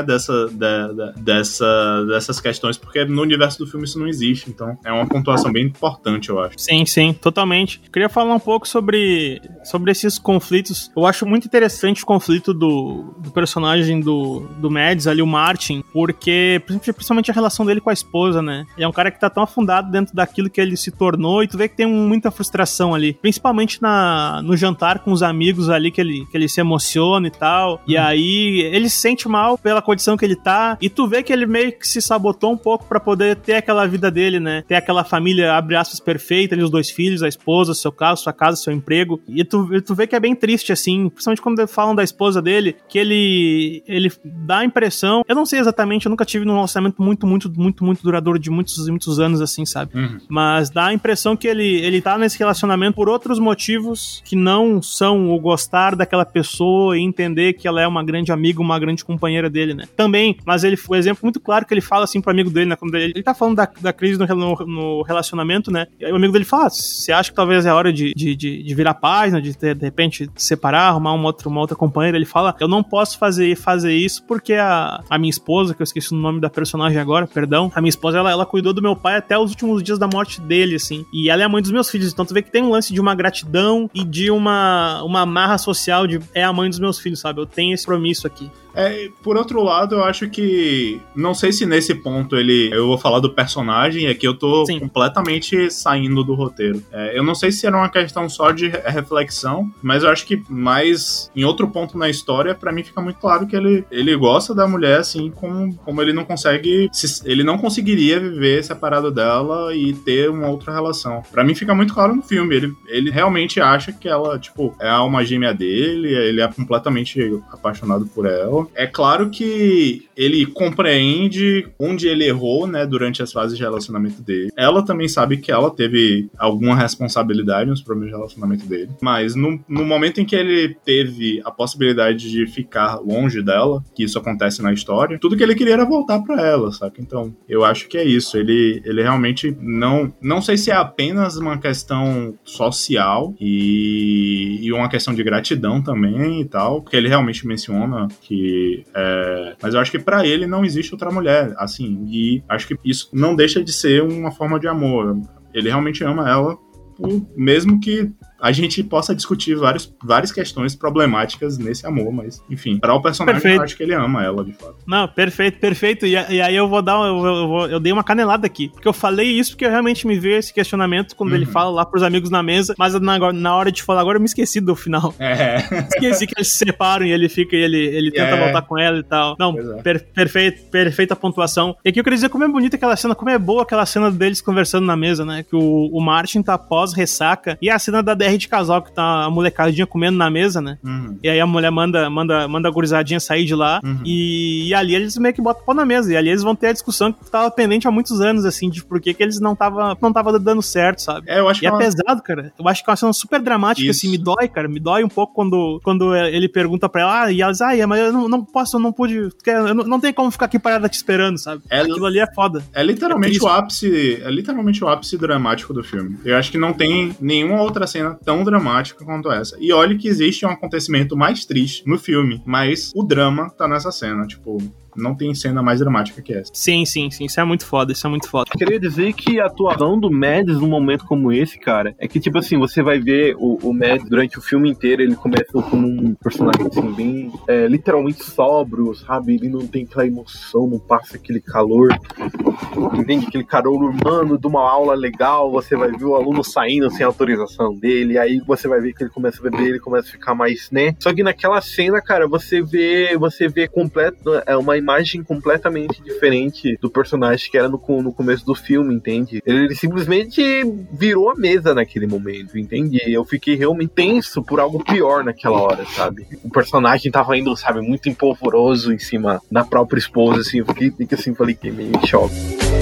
dessas questões, porque no universo do filme isso não existe, então é uma pontuação bem importante, eu acho. Sim, totalmente. Queria falar um pouco sobre esses conflitos. Eu acho muito interessante o conflito do personagem do Mads ali, o Martin, porque principalmente a relação dele com a esposa, né? Ele é um cara que tá tão afundado dentro daquilo que ele se tornou e tu vê que tem muita frustração ali, principalmente no jantar com os amigos ali, que ele se emociona e tal, e aí ele se sente mal pela condição que ele tá, e tu vê que ele meio que se sabotou um pouco pra poder ter aquela vida dele, né? Ter aquela família, abre aspas, perfeita, ali, os 2 filhos, a esposa, seu carro, sua casa, seu emprego, e tu vê que é bem triste, assim, principalmente quando falam da esposa dele, que ele dá a impressão, eu não sei exatamente, eu nunca tive num relacionamento muito duradouro de muitos anos, assim, sabe? Mas dá a impressão que ele tá nesse relacionamento por outros motivos que não são o gostar daquela pessoa e entender que ela é uma grande amiga, uma grande companheira dele, né? Também, mas o exemplo muito claro que ele fala assim pro amigo dele, né? Quando ele tá falando da crise no relacionamento, né? E aí o amigo dele fala, você acha que talvez é hora de virar paz, né? De repente separar, arrumar uma outra companheira? Ele fala, eu não posso fazer isso porque a minha esposa, que eu esqueci o nome da personagem agora, perdão, a minha esposa, ela cuidou do meu pai até os últimos dias da morte dele, assim, e ela é a mãe dos meus filhos, então tu vê que tem um lance de uma gratidão e de uma amarra social de, é a mãe dos meus filhos, sabe? Eu tenho esse compromisso aqui. Por outro lado, eu acho que... Não sei se nesse ponto eu vou falar do personagem, é que eu tô completamente saindo do roteiro. Eu não sei se era uma questão só de reflexão, mas eu acho que mais em outro ponto na história, pra mim fica muito claro que ele gosta da mulher, assim, como ele não consegue... Ele não conseguiria viver separado dela e ter uma outra relação. Pra mim fica muito claro no filme. Ele realmente acha que ela, tipo, é a alma gêmea dele, ele é completamente apaixonado por ela. É claro que ele compreende onde ele errou, né, durante as fases de relacionamento dele. Ela também sabe que ela teve alguma responsabilidade nos problemas de relacionamento dele. Mas no momento em que ele teve a possibilidade de ficar longe dela, que isso acontece na história, tudo que ele queria era voltar pra ela, saca? Então, eu acho que é isso. Ele realmente não sei se é apenas uma questão social e uma questão de gratidão também e tal, porque ele realmente menciona que mas eu acho que pra ele não existe outra mulher, assim, e acho que isso não deixa de ser uma forma de amor. Ele realmente ama ela, mesmo que a gente possa discutir várias questões problemáticas nesse amor, mas, enfim, para o personagem eu acho que ele ama ela, de fato. Não, perfeito. E aí eu vou dar, eu dei uma canelada aqui, porque eu falei isso porque eu realmente me veio esse questionamento quando ele fala lá pros amigos na mesa, mas na hora de falar agora eu me esqueci do final. Esqueci que eles se separam e ele fica, e ele tenta voltar com ela e tal. Não, perfeita pontuação. E aqui eu queria dizer como é bonita aquela cena, como é boa aquela cena deles conversando na mesa, né, que o Martin tá pós-ressaca, e a cena da DR de casal, que tá a molecadinha comendo na mesa, né? E aí a mulher manda a gurizadinha sair de lá, e ali eles meio que botam o pau na mesa, e ali eles vão ter a discussão que tava pendente há muitos anos, assim, de por que eles não tava dando certo, sabe? Eu acho que é pesado, cara. Eu acho que é uma cena super dramática, assim, me dói, cara, me dói um pouco quando ele pergunta pra ela, e elas, mas eu não posso, eu não pude, eu não tem como ficar aqui parada te esperando, sabe? Aquilo ali é foda. É literalmente o ápice dramático do filme. Eu acho que não tem nenhuma outra cena tão dramática quanto essa. E olha que existe um acontecimento mais triste no filme, mas o drama tá nessa cena, tipo... Não tem cena mais dramática que essa. Sim, isso é muito foda, Eu queria dizer que a atuação do Mads num momento como esse, cara, é que, tipo assim, você vai ver o Mads durante o filme inteiro, ele começa como um personagem, assim, bem, literalmente sóbrio, sabe? Ele não tem aquela emoção, não passa aquele calor, entende? Aquele calor humano de uma aula legal, você vai ver o aluno saindo sem autorização dele, aí você vai ver que ele começa a beber, ele começa a ficar mais, né? Só que naquela cena, cara, você vê completo, uma imagem completamente diferente do personagem que era no começo do filme, entende? Ele simplesmente virou a mesa naquele momento, entende? Eu fiquei realmente tenso por algo pior naquela hora, sabe? O personagem tava indo, sabe, muito empolvoroso em cima da própria esposa, assim, eu fiquei assim, falei que meio em choque.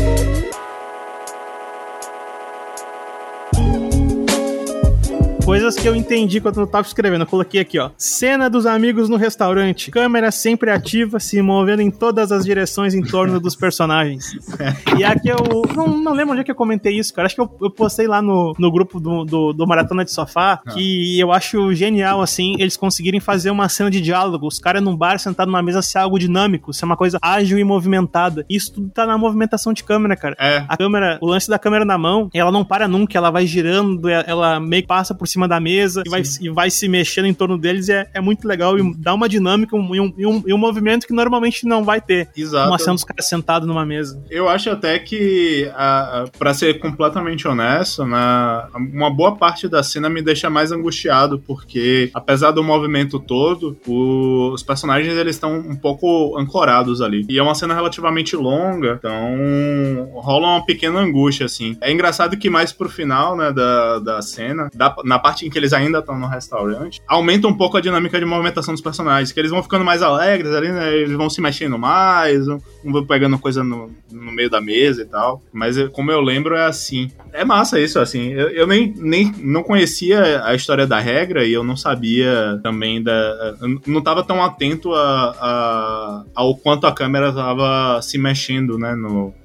Coisas que eu entendi quando eu tava escrevendo. Eu coloquei aqui, ó. Cena dos amigos no restaurante. Câmera sempre ativa, se movendo em todas as direções em torno dos personagens. E aqui eu... Não lembro onde é que eu comentei isso, cara. Acho que eu postei lá no grupo do Maratona de Sofá, que eu acho genial, assim, eles conseguirem fazer uma cena de diálogo. Os caras num bar, sentado numa mesa, ser algo dinâmico, ser uma coisa ágil e movimentada. Isso tudo tá na movimentação de câmera, cara. A câmera, o lance da câmera na mão, ela não para nunca, ela vai girando, ela meio que passa por cima da mesa e vai se mexendo em torno deles, é muito legal e dá uma dinâmica e um movimento que normalmente não vai ter. Exato. Uma cena dos caras sentados numa mesa. Eu acho até que, pra ser completamente honesto, uma boa parte da cena me deixa mais angustiado, porque apesar do movimento todo, os personagens eles estão um pouco ancorados ali. E é uma cena relativamente longa, então rola uma pequena angústia, assim. É engraçado que mais pro final, né, da cena, na parte em que eles ainda estão no restaurante, aumenta um pouco a dinâmica de movimentação dos personagens, que eles vão ficando mais alegres ali, né, eles vão se mexendo mais, vão pegando coisa no meio da mesa e tal, mas como eu lembro é assim. É massa isso, assim, eu nem não conhecia a história da regra e eu não sabia também eu não estava tão atento ao quanto a câmera estava se mexendo, né,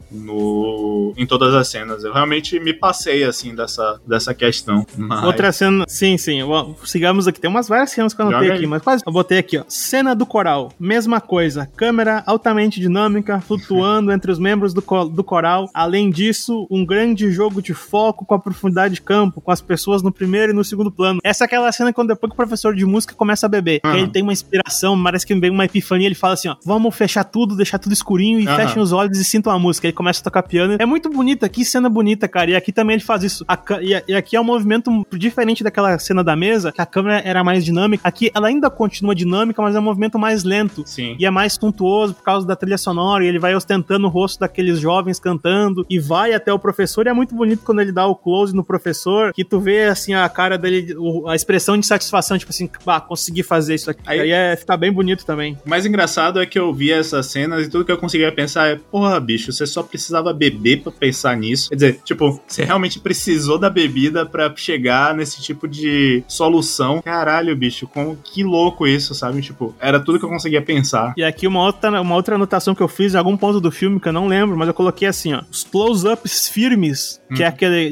em todas as cenas. Eu realmente me passei, assim, dessa questão. Mas... Outra cena, sim. Sigamos aqui. Tem várias cenas que eu anotei aqui, mas quase eu botei aqui, ó. Cena do coral. Mesma coisa. Câmera altamente dinâmica, flutuando entre os membros do coral. Além disso, um grande jogo de foco com a profundidade de campo, com as pessoas no primeiro e no segundo plano. Essa é aquela cena quando depois que o professor de música começa a beber. Que ele tem uma inspiração, parece que vem uma epifania, ele fala assim, ó, vamos fechar tudo, deixar tudo escurinho e fechem os olhos e sintam a música. Ele começa a tocar piano. É muito bonita, que cena bonita, cara. E aqui também ele faz isso. E aqui é um movimento diferente daquela cena da mesa, que a câmera era mais dinâmica. Aqui ela ainda continua dinâmica, mas é um movimento mais lento. Sim. E é mais suntuoso por causa da trilha sonora, e ele vai ostentando o rosto daqueles jovens cantando, e vai até o professor, e é muito bonito quando ele dá o close no professor, que tu vê, assim, a cara dele, a expressão de satisfação, tipo assim, consegui fazer isso aqui. Aí fica bem bonito também. O mais engraçado é que eu via essas cenas e tudo que eu conseguia pensar é, porra, bicho, você só precisava beber pra pensar nisso. Quer dizer, tipo, você realmente precisou da bebida pra chegar nesse tipo de solução. Caralho, bicho, que louco isso, sabe? Tipo, era tudo que eu conseguia pensar. E aqui uma outra anotação que eu fiz em algum ponto do filme, que eu não lembro, mas eu coloquei assim, ó, os close-ups firmes, que é aquele...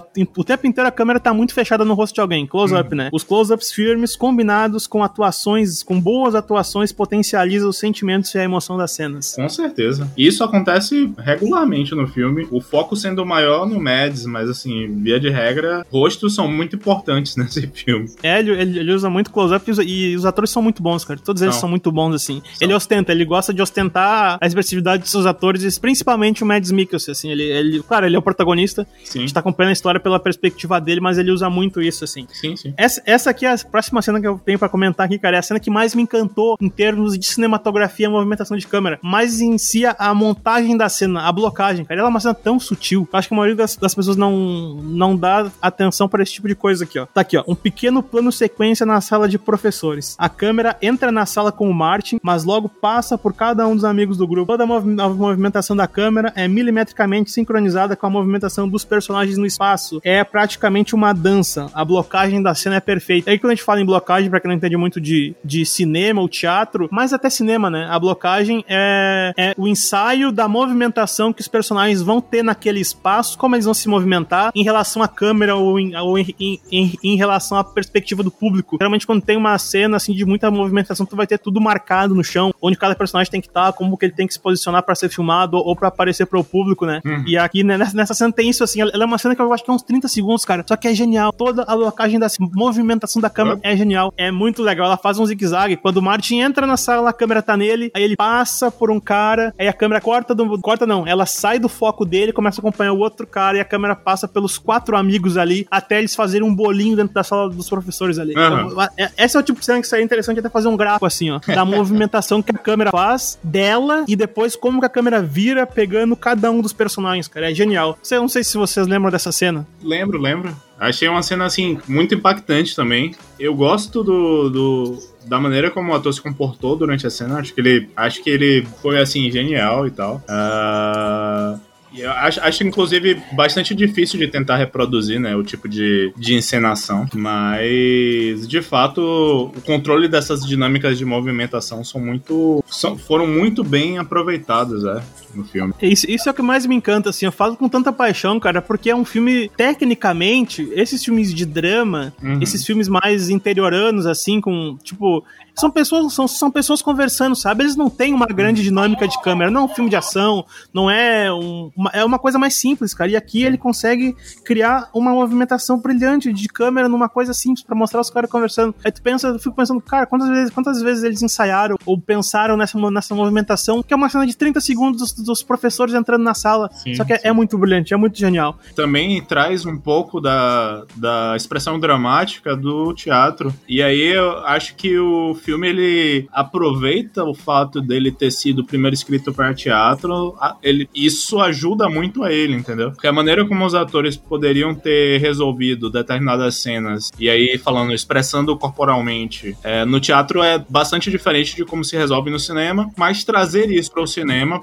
O tempo inteiro a câmera tá muito fechada no rosto de alguém, close-up, né? Os close-ups firmes combinados com boas atuações, potencializam os sentimentos e a emoção das cenas. Com certeza. E isso acontece regularmente no filme, o foco sendo maior no Mads, mas assim, via de regra, rostos são muito importantes nesse filme. Ele usa muito close-up e os atores são muito bons, cara. Todos eles são muito bons, assim. Ele gosta de ostentar a expressividade de seus atores, principalmente o Mads Mikkelsen, assim. Claro, ele é o protagonista. Sim. A gente tá acompanhando a história pela perspectiva dele, mas ele usa muito isso, assim. Sim. Essa aqui é a próxima cena que eu tenho pra comentar aqui, cara. É a cena que mais me encantou em termos de cinematografia e movimentação de câmera. Mas em si, a montagem da cena, a blocagem, cara, ela é uma cena tão sutil. Eu acho que a maioria das pessoas não dá atenção pra esse tipo de coisa aqui, ó. Tá aqui, ó. Um pequeno plano sequência na sala de professores. A câmera entra na sala com o Martin, mas logo passa por cada um dos amigos do grupo. Toda a movimentação da câmera é milimetricamente sincronizada com a movimentação dos personagens no espaço. É praticamente uma dança. A blocagem da cena é perfeita. Aí quando a gente fala em blocagem, pra quem não entende muito de cinema ou teatro, mas até cinema, né? A blocagem é o ensaio da movimentação que os personagens vão ter naquele espaço, como eles vão se movimentar em relação à câmera ou em relação à perspectiva do público. Geralmente quando tem uma cena assim de muita movimentação, tu vai ter tudo marcado no chão, onde cada personagem tem que estar, como que ele tem que se posicionar pra ser filmado ou pra aparecer pro público, né? E aqui, né, nessa cena tem isso, assim, ela é uma cena que eu acho que é uns 30 segundos, cara, só que é genial. Toda a blocagem da movimentação da câmera é genial. É muito legal. Ela faz um zigue-zague. Quando o Martin entra na sala, a câmera tá nele, aí ele passa por um cara, aí a câmera ela sai do foco dele, começa a acompanhar o outro cara, e a câmera passa pelos 4 amigos ali, até eles fazerem um bolinho dentro da sala dos professores ali. Então, esse é o tipo de cena que seria interessante até fazer um gráfico assim, ó, da movimentação que a câmera faz dela, e depois como que a câmera vira pegando cada um dos personagens, cara. É genial. Eu não sei se vocês lembram dessa cena. Lembro. Achei uma cena, assim, muito impactante também. Eu gosto da maneira como o ator se comportou durante a cena. Acho que ele foi, assim, genial e tal. Eu acho, inclusive, bastante difícil de tentar reproduzir, né, o tipo de encenação. Mas, de fato, o controle dessas dinâmicas de movimentação foram muito bem aproveitados, no filme. Isso é o que mais me encanta, assim. Eu falo com tanta paixão, cara, porque é um filme, tecnicamente, esses filmes de drama, esses filmes mais interioranos, assim, com, tipo... São pessoas conversando, sabe? Eles não têm uma grande dinâmica de câmera. Não é um filme de ação, não é é uma coisa mais simples, cara. E aqui ele consegue criar uma movimentação brilhante de câmera numa coisa simples pra mostrar os caras conversando. Aí eu fico pensando, cara, quantas vezes eles ensaiaram ou pensaram nessa movimentação, que é uma cena de 30 segundos dos professores entrando na sala. Só que é muito brilhante, é muito genial. Também traz um pouco da expressão dramática do teatro. E aí eu acho que o filme, ele aproveita o fato dele ter sido o primeiro escrito para teatro, isso ajuda muito a ele, entendeu? Porque a maneira como os atores poderiam ter resolvido determinadas cenas, e aí expressando corporalmente, no teatro é bastante diferente de como se resolve no cinema, mas trazer isso para o cinema pode ajudar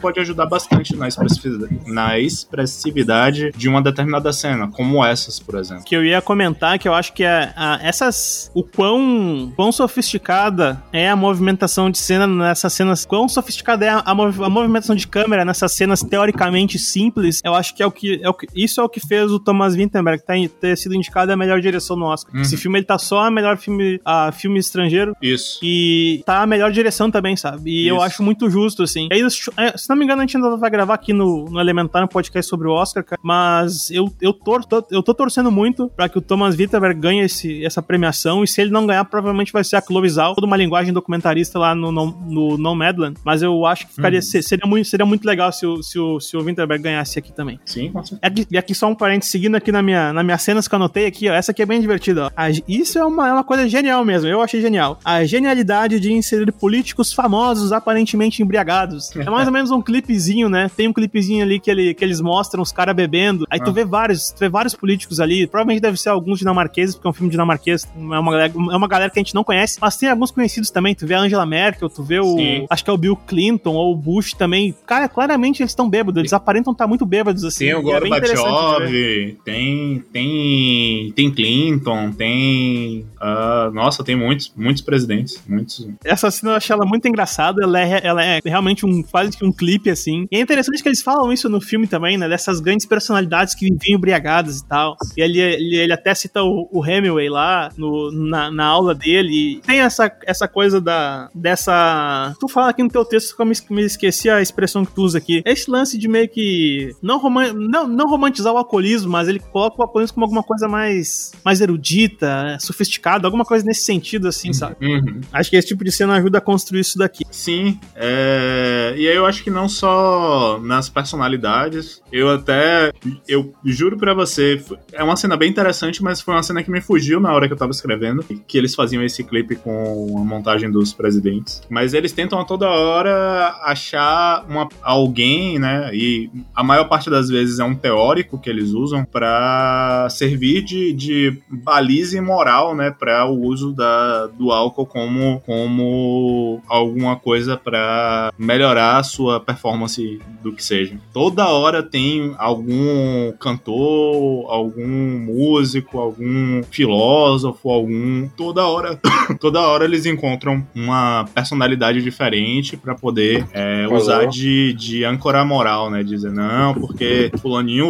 ajudar bastante na expressividade de uma determinada cena, como essas, por exemplo. Que eu ia comentar que eu acho que o quão sofisticada é a movimentação de cena nessas cenas, quão sofisticada é a movimentação de câmera nessas cenas teoricamente simples, eu acho que isso é o que fez o Thomas Vinterberg ter sido indicado a melhor direção no Oscar. Esse filme, ele tá só a melhor filme estrangeiro. Isso. E tá a melhor direção também, sabe? E eu acho muito justo, assim. E aí, se não me engano, a gente ainda vai gravar aqui no Elementar um podcast sobre o Oscar, cara, mas eu tô torcendo muito pra que o Thomas Vinterberg ganhe essa premiação, e se ele não ganhar, provavelmente vai ser a Chloe Zhao, toda uma linguagem documentarista lá no Nomadland, mas eu acho que seria muito legal se o Vinterberg ganhasse aqui também. Sim, com certeza. E aqui só um parênteses, seguindo aqui na minha cenas que eu anotei aqui, ó, essa aqui é bem divertida, ó. Isso é uma coisa genial mesmo, eu achei genial. A genialidade de inserir políticos famosos aparentemente embriagados. É mais ou menos um clipezinho, né? Tem um clipezinho ali que eles mostram os caras bebendo, aí tu vê vários políticos ali, provavelmente deve ser alguns dinamarqueses, porque é um filme dinamarquês, é uma galera que a gente não conhece, mas tem alguns conhecidos também, tu vê a Angela Merkel, tu vê acho que é o Bill Clinton, ou o Bush também, cara, claramente eles estão bêbados, eles aparentam estar muito bêbados, assim. Tem o Gorbachev, tem Clinton, tem... nossa, tem muitos presidentes, muitos. Essa cena eu achei ela muito engraçada, ela é realmente quase que um clipe, assim. E é interessante que eles falam isso no filme também, né, dessas grandes personalidades que viviam embriagadas e tal. E ele até cita o Hemingway lá na aula dele. E tem essa coisa dessa... Tu fala aqui no teu texto que eu me esqueci a expressão que tu usa aqui. Esse lance de meio que não romantizar o alcoolismo, mas ele coloca o alcoolismo como alguma coisa mais erudita, sofisticada, alguma coisa nesse sentido, assim, sabe? Uhum. Acho que esse tipo de cena ajuda a construir isso daqui. Sim, e aí eu acho que não só nas personalidades, eu juro pra você, é uma cena bem interessante, mas foi uma cena que me fugiu na hora que eu tava escrevendo, que eles faziam esse clipe com a montagem dos presidentes, mas eles tentam a toda hora achar alguém, né, e a maior parte das vezes é um teórico que eles usam pra servir de baliza moral, né, para o uso do álcool como alguma coisa para melhorar a sua performance do que seja. Toda hora tem algum cantor, algum músico, algum filósofo, toda hora eles encontram uma personalidade diferente para poder usar de âncora moral, né, dizer não, porque fulaninho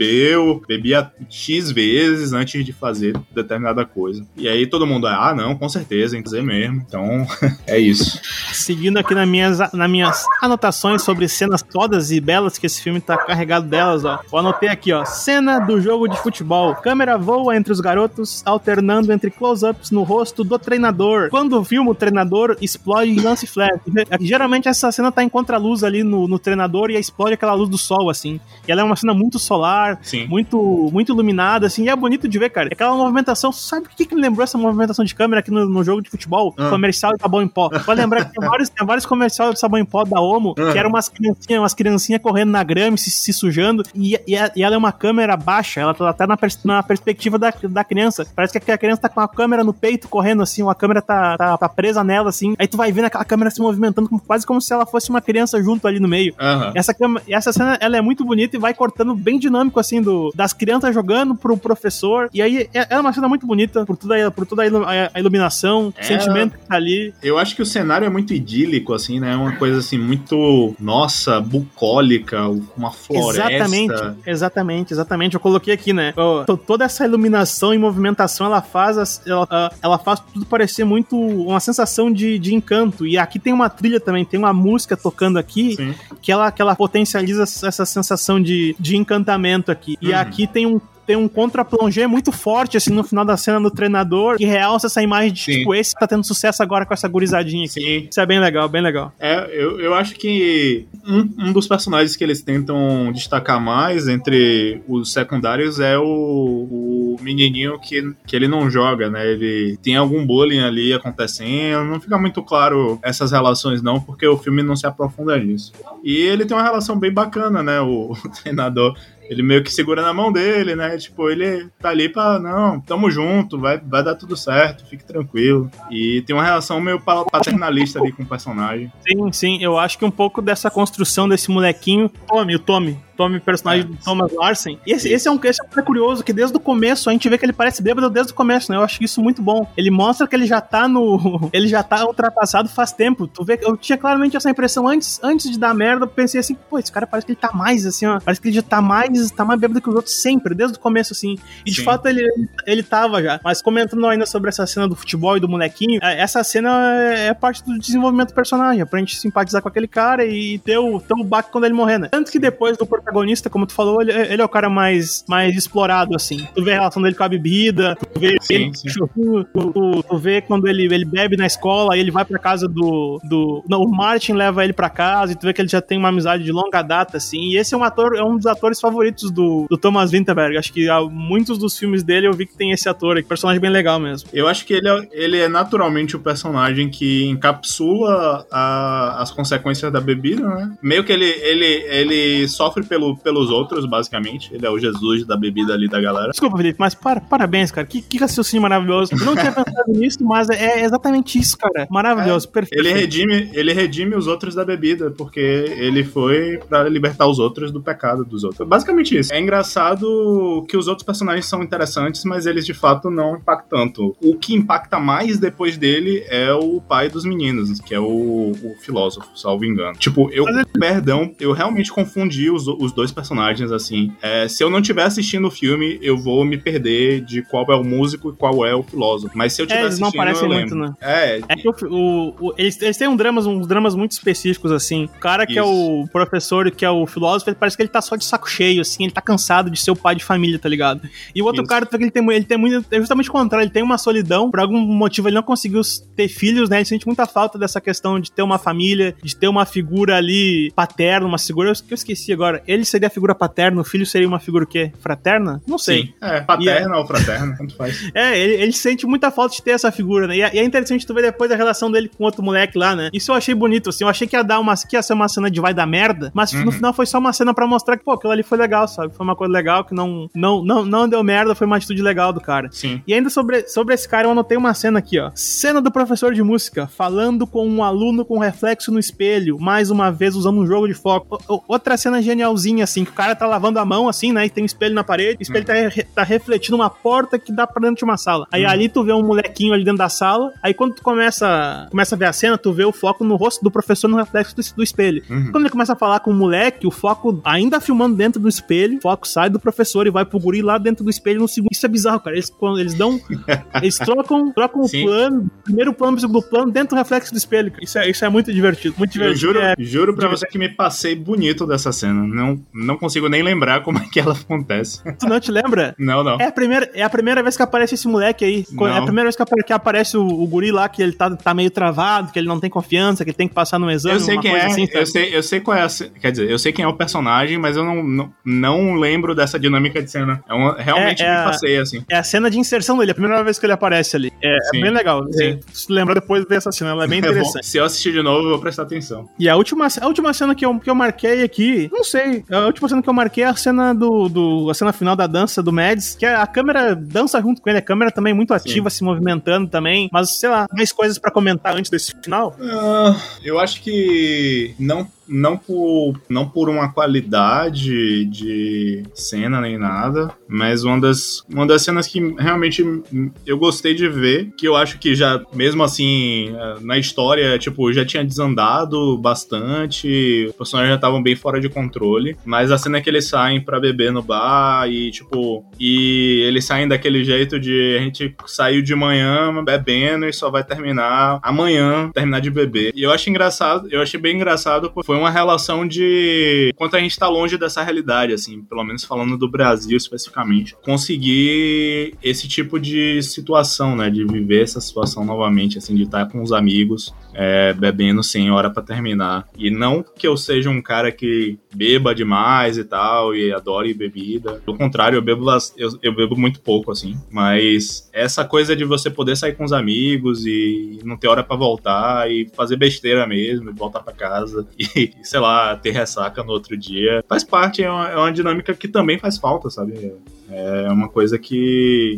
bebia X vezes antes de fazer determinada coisa. E aí todo mundo, não, com certeza, tem que fazer mesmo. Então, é isso. Seguindo aqui nas minhas anotações sobre cenas todas e belas que esse filme tá carregado delas, ó. Eu anotei aqui, ó. Cena do jogo de futebol. Câmera voa entre os garotos, alternando entre close-ups no rosto do treinador. Quando filma o treinador, explode em lance flash. Geralmente essa cena tá em contraluz ali no treinador e explode aquela luz do sol, assim. E ela é uma cena muito solar, muito, muito iluminada, assim. E é bonito de ver, cara. Aquela movimentação, sabe o que me lembrou essa movimentação de câmera aqui no jogo de futebol? Comercial de sabão em pó. Vai lembrar que tem vários comerciais de sabão em pó da Omo, que eram umas criancinhas correndo na grama e se sujando, e ela é uma câmera baixa, ela tá na perspectiva da criança. Parece que a criança tá com a câmera no peito correndo, assim, a câmera tá presa nela, assim, aí tu vai vendo aquela câmera se movimentando quase como se ela fosse uma criança junto ali no meio. Essa cena, ela é muito bonita e vai cortando bem dinâmico, assim, das crianças jogando pro professor, e aí é uma cena muito bonita, por toda a iluminação, o sentimento que tá ali. Eu acho que o cenário é muito idílico, assim, né? É uma coisa, assim, muito, nossa, bucólica, uma floresta. Exatamente. Eu coloquei aqui, né? Toda essa iluminação e movimentação, ela faz tudo parecer muito uma sensação de encanto. E aqui tem uma trilha também, tem uma música tocando aqui, que ela potencializa essa sensação de encantamento aqui. E aqui tem um contra-plongé muito forte, assim, no final da cena do treinador, que realça essa imagem de, tipo, esse que tá tendo sucesso agora com essa gurizadinha aqui. Sim. Isso é bem legal, bem legal. Eu acho que um dos personagens que eles tentam destacar mais entre os secundários é o menininho que ele não joga, né? Ele tem algum bullying ali acontecendo, não fica muito claro essas relações não, porque o filme não se aprofunda nisso. E ele tem uma relação bem bacana, né? O treinador. ele meio que segura na mão dele, né? Tipo, ele tá ali pra, não, tamo junto, vai dar tudo certo, fique tranquilo. E tem uma relação meio paternalista ali com o personagem. Sim, eu acho que um pouco dessa construção desse molequinho, o Tommy, personagem do Thomas Larsen. E esse é um cara curioso, que desde o começo, a gente vê que ele parece bêbado desde o começo, né? Eu acho isso muito bom. Ele mostra que ele já tá ultrapassado faz tempo. Tu vê que eu tinha claramente essa impressão antes de dar merda, eu pensei assim, pô, esse cara parece que ele tá mais, assim, ó. Parece que ele já tá mais bêbado que os outros sempre, desde o começo, assim. E de fato ele tava já. Mas comentando ainda sobre essa cena do futebol e do molequinho, essa cena é parte do desenvolvimento do personagem, pra gente simpatizar com aquele cara e ter o baque quando ele morrer, né? Tanto que depois do protagonista, como tu falou, ele é o cara mais explorado, assim. Tu vê a relação dele com a bebida, tu vê tu vê quando ele bebe na escola, aí ele vai pra casa o Martin leva ele pra casa, e tu vê que ele já tem uma amizade de longa data, assim, e esse é um dos atores favoritos do Thomas Vinterberg. Acho que muitos dos filmes dele eu vi que tem esse ator, que personagem bem legal mesmo. Eu acho que ele é naturalmente o personagem que encapsula as consequências da bebida, né? Meio que ele sofre pelos outros, basicamente. Ele é o Jesus da bebida ali da galera. Desculpa, Felipe, mas parabéns, cara. Que raciocínio maravilhoso. Eu não tinha pensado nisso, mas é exatamente isso, cara. Maravilhoso, perfeito. Ele redime os outros da bebida, porque ele foi pra libertar os outros do pecado dos outros. Basicamente isso. É engraçado que os outros personagens são interessantes, mas eles de fato não impactam tanto. O que impacta mais depois dele é o pai dos meninos, que é o filósofo, salvo engano. Tipo, eu realmente confundi os dois personagens, assim. Se eu não estiver assistindo o filme, eu vou me perder de qual é o músico e qual é o filósofo. Mas se eu estiver assistindo, não parecem eu muito, lembro. né? É que eles têm uns dramas muito específicos, assim. O cara que é o professor e que é o filósofo, ele parece que ele tá só de saco cheio, assim. Ele tá cansado de ser o pai de família, tá ligado? E o outro cara, ele tem muito... É justamente o contrário. Ele tem uma solidão. Por algum motivo, ele não conseguiu ter filhos, né? Ele sente muita falta dessa questão de ter uma família, de ter uma figura ali paterna, uma figura... que eu esqueci agora. Ele seria a figura paterna, o filho seria uma figura o quê? Fraterna? Não sei. Sim, paterna ou fraterna, tanto faz. Ele sente muita falta de ter essa figura, né? E é interessante tu ver depois a relação dele com outro moleque lá, né? Isso eu achei bonito, assim. Eu achei que ia ser uma cena de vai dar merda, mas no final foi só uma cena pra mostrar que, pô, aquilo ali foi legal, sabe? Foi uma coisa legal que não deu merda, foi uma atitude legal do cara. Sim. E ainda sobre esse cara, eu anotei uma cena aqui, ó. Cena do professor de música, falando com um aluno com reflexo no espelho, mais uma vez usando um jogo de foco. Outra cena genialzinha, assim, que o cara tá lavando a mão, assim, né, e tem um espelho na parede, o espelho tá refletindo uma porta que dá pra dentro de uma sala. Aí ali tu vê um molequinho ali dentro da sala, aí quando tu começa a ver a cena, tu vê o foco no rosto do professor no reflexo do espelho. Quando ele começa a falar com o moleque, o foco ainda filmando dentro do espelho, o foco sai do professor e vai pro guri lá dentro do espelho no segundo. Isso é bizarro, cara. Eles trocam o plano, primeiro plano pro segundo plano, dentro do reflexo do espelho. Isso é muito divertido. Muito divertido. Juro pra você que me passei bonito dessa cena. Não consigo nem lembrar como é que ela acontece. Tu não te lembra? Não. É a primeira vez que aparece esse moleque aí. Não. É a primeira vez que aparece o guri lá, que ele tá meio travado, que ele não tem confiança, que ele tem que passar no exame. Eu sei quem é, assim, eu sei qual é. Quer dizer, eu sei quem é o personagem, mas eu não lembro dessa dinâmica de cena. Realmente me passei, assim. É a cena de inserção dele, a primeira vez que ele aparece ali. É bem legal. Se lembra depois de ver essa cena, ela é bem interessante. Se eu assistir de novo, eu vou prestar atenção. E a última cena que eu marquei aqui, não sei, a última cena que eu marquei é a cena a cena final da dança do Mads, que a câmera dança junto com ele, a câmera também muito ativa, se movimentando também, mas sei lá, mais coisas pra comentar antes desse final? Eu acho que não por uma qualidade de cena nem nada, mas uma das cenas que realmente eu gostei de ver, que eu acho que já, mesmo assim, na história, tipo, já tinha desandado bastante, os personagens já estavam bem fora de controle, mas a cena é que eles saem pra beber no bar e eles saem daquele jeito de a gente saiu de manhã bebendo e só vai terminar amanhã, terminar de beber. E eu achei bem engraçado, porque foi uma relação de quanto a gente tá longe dessa realidade, assim, pelo menos falando do Brasil especificamente, conseguir esse tipo de situação, né, de viver essa situação novamente, assim, de estar com os amigos, bebendo sem hora pra terminar. E não que eu seja um cara que beba demais e tal, e adore bebida. Pelo contrário, eu bebo muito pouco, assim, mas essa coisa de você poder sair com os amigos e não ter hora pra voltar e fazer besteira mesmo, e voltar pra casa dormir, sei lá, ter ressaca no outro dia. Faz parte, é uma dinâmica que também faz falta, sabe? É uma coisa que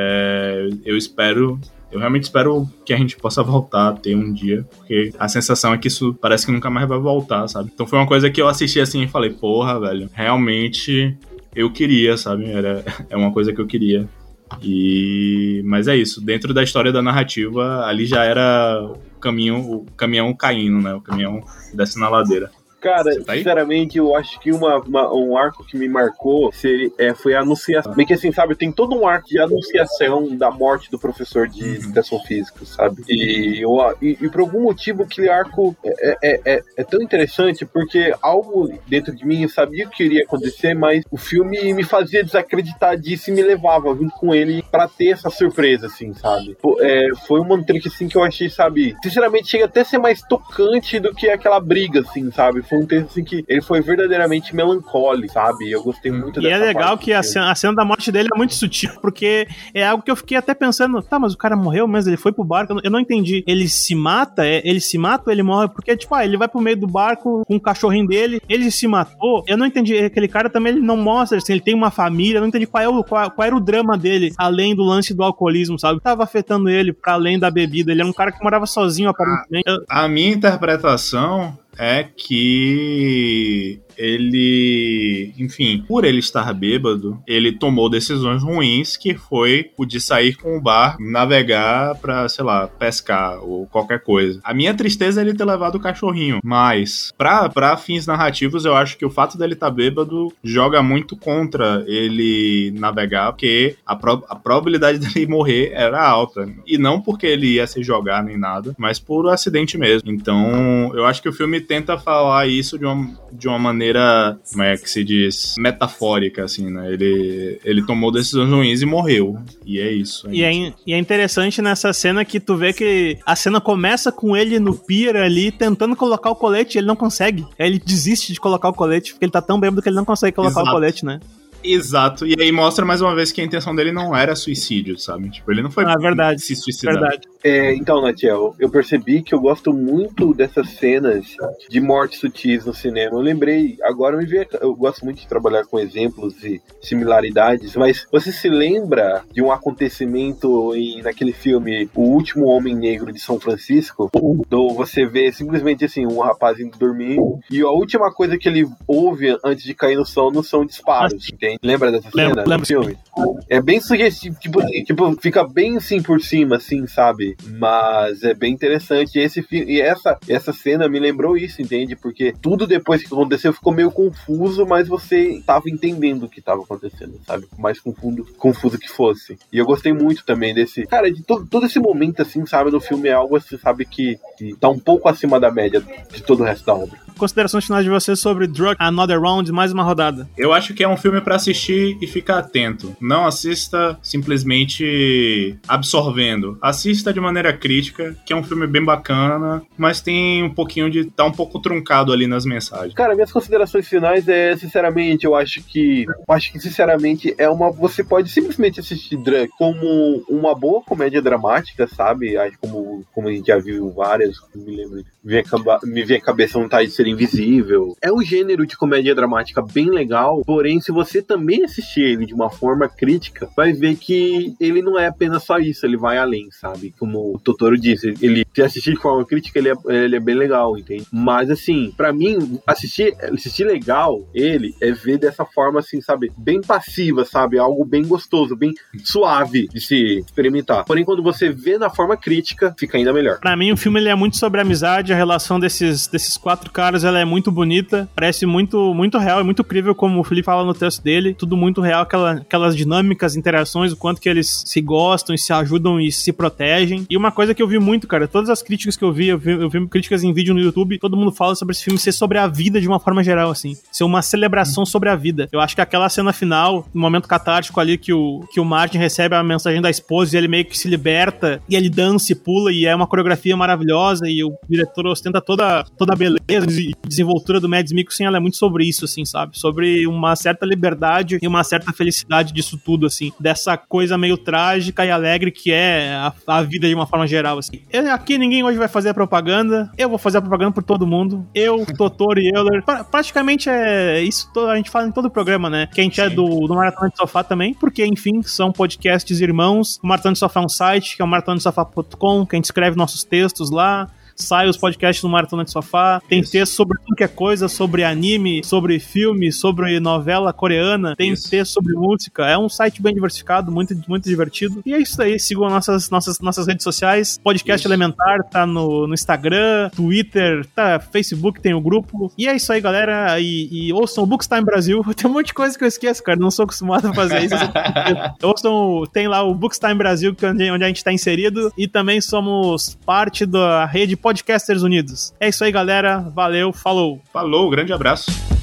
eu realmente espero que a gente possa voltar a ter um dia, porque a sensação é que isso parece que nunca mais vai voltar, sabe? Então foi uma coisa que eu assisti assim e falei, porra, velho, realmente eu queria, sabe? É uma coisa que eu queria. Mas é isso, dentro da história da narrativa, ali já era o caminhão caindo, né? O caminhão desce na ladeira. Cara, sinceramente, eu acho que um arco que me marcou foi a anunciação. Meio que assim, sabe, tem todo um arco de anunciação da morte do professor de educação física, sabe? E por algum motivo aquele arco é tão interessante, porque algo dentro de mim eu sabia o que iria acontecer, mas o filme me fazia desacreditar disso e me levava junto com ele pra ter essa surpresa, assim, sabe? Foi uma trek assim que eu achei, sabe, sinceramente chega até a ser mais tocante do que aquela briga, assim, sabe? Foi um texto assim que ele foi verdadeiramente melancólico, sabe? Eu gostei muito dessa parte. E é legal que a cena da morte dele é muito sutil, porque é algo que eu fiquei até pensando, tá, mas o cara morreu mesmo, ele foi pro barco, eu não entendi. Ele se mata ou ele morre? Porque, tipo, ele vai pro meio do barco com o cachorrinho dele, ele se matou, eu não entendi. Aquele cara também, ele não mostra, assim, ele tem uma família, eu não entendi qual era o drama dele, além do lance do alcoolismo, sabe? Tava afetando ele pra além da bebida, ele era um cara que morava sozinho, aparentemente. A minha interpretação é que ele, enfim, por ele estar bêbado, ele tomou decisões ruins, que foi o de sair com o barco, navegar pra, sei lá, pescar ou qualquer coisa. A minha tristeza é ele ter levado o cachorrinho, mas pra fins narrativos, eu acho que o fato dele estar bêbado joga muito contra ele navegar, porque a probabilidade dele morrer era alta. E não porque ele ia se jogar nem nada, mas por acidente mesmo. Então, eu acho que o filme tenta falar isso de uma maneira, como é que se diz, metafórica, assim, né? Ele tomou decisões ruins e morreu. E é isso. E é interessante nessa cena que tu vê que a cena começa com ele no pier ali, tentando colocar o colete, e ele não consegue. Aí ele desiste de colocar o colete, porque ele tá tão bêbado que ele não consegue colocar o colete, né? Exato, e aí mostra mais uma vez que a intenção dele não era suicídio, sabe? Tipo, ele não foi verdade, se suicidar. Verdade. Então, Natiel, eu percebi que eu gosto muito dessas cenas de mortes sutis no cinema. Eu lembrei, agora eu gosto muito de trabalhar com exemplos e similaridades, mas você se lembra de um acontecimento naquele filme O Último Homem Negro de São Francisco? Você vê simplesmente assim, um rapaz indo dormir e a última coisa que ele ouve antes de cair no sono são disparos, entende? Lembra dessa cena do filme? É bem sugestivo, tipo, fica bem assim por cima, assim, sabe? Mas é bem interessante. Essa cena me lembrou isso, entende? Porque tudo depois que aconteceu ficou meio confuso, mas você tava entendendo o que tava acontecendo, sabe? Por mais confuso que fosse. E eu gostei muito também desse... Cara, de todo esse momento, assim, sabe? Do filme é algo, assim, sabe? Que tá um pouco acima da média de todo o resto da obra. Considerações finais de vocês sobre Drunk Another Round, mais uma rodada. Eu acho que é um filme pra assistir e ficar atento. Não assista simplesmente absorvendo. Assista de maneira crítica, que é um filme bem bacana, mas tem um pouquinho de... tá um pouco truncado ali nas mensagens. Cara, minhas considerações finais sinceramente, eu acho que sinceramente você pode simplesmente assistir Drunk como uma boa comédia dramática, sabe? Como a gente já viu várias, me lembro, me vem a cabeça Um Tide Ser Invisível. É um gênero de comédia dramática bem legal, porém, se você também assistir ele de uma forma crítica, vai ver que ele não é apenas só isso, ele vai além, sabe? Como o Totoro disse, se assistir de forma crítica, ele é bem legal, entende? Mas, assim, pra mim, assistir legal ele é ver dessa forma, assim, sabe? Bem passiva, sabe? Algo bem gostoso, bem suave de se experimentar. Porém, quando você vê na forma crítica, fica ainda melhor. Pra mim, o filme ele é muito sobre amizade, a relação desses quatro caras, ela é muito bonita, parece muito, muito real, é muito incrível como o Felipe fala no texto dele, tudo muito real, aquelas dinâmicas, interações, o quanto que eles se gostam e se ajudam e se protegem. E uma coisa que eu vi muito, cara, todas as críticas que eu vi críticas em vídeo no YouTube, todo mundo fala sobre esse filme ser sobre a vida de uma forma geral, assim, ser uma celebração sobre a vida. Eu acho que aquela cena final, no momento catártico ali, que o Martin recebe a mensagem da esposa e ele meio que se liberta, e ele dança e pula, e é uma coreografia maravilhosa, e o diretor ostenta toda a beleza e desenvoltura do Mads Mikkelsen, ela é muito sobre isso, assim, sabe? Sobre uma certa liberdade e uma certa felicidade disso tudo, assim. Dessa coisa meio trágica e alegre que é a vida de uma forma geral, assim. Aqui ninguém hoje vai fazer a propaganda. Eu vou fazer a propaganda por todo mundo. Eu, Totoro e Euler. Praticamente é isso, a gente fala em todo o programa, né? Que a gente é do Maratona de Sofá também, porque, enfim, são podcasts irmãos. O Maratona de Sofá é um site, que é o maratonadesofá.com, que a gente escreve nossos textos lá. Sai os podcasts do Maratona de Sofá, tem texto sobre tudo que é coisa, sobre anime, sobre filme, sobre novela coreana, tem texto sobre música, é um site bem diversificado, muito, muito divertido, e é isso aí, sigam nossas redes sociais, Podcast Elementar tá no Instagram, Twitter, tá, Facebook tem o grupo, e é isso aí, galera, e ouçam o Bookstime Brasil, tem um monte de coisa que eu esqueço, cara, não sou acostumado a fazer isso, ouçam, tem lá o Bookstime Brasil, que é onde a gente tá inserido, e também somos parte da rede Podcasters Unidos. É isso aí, galera. Valeu, falou. Falou, grande abraço.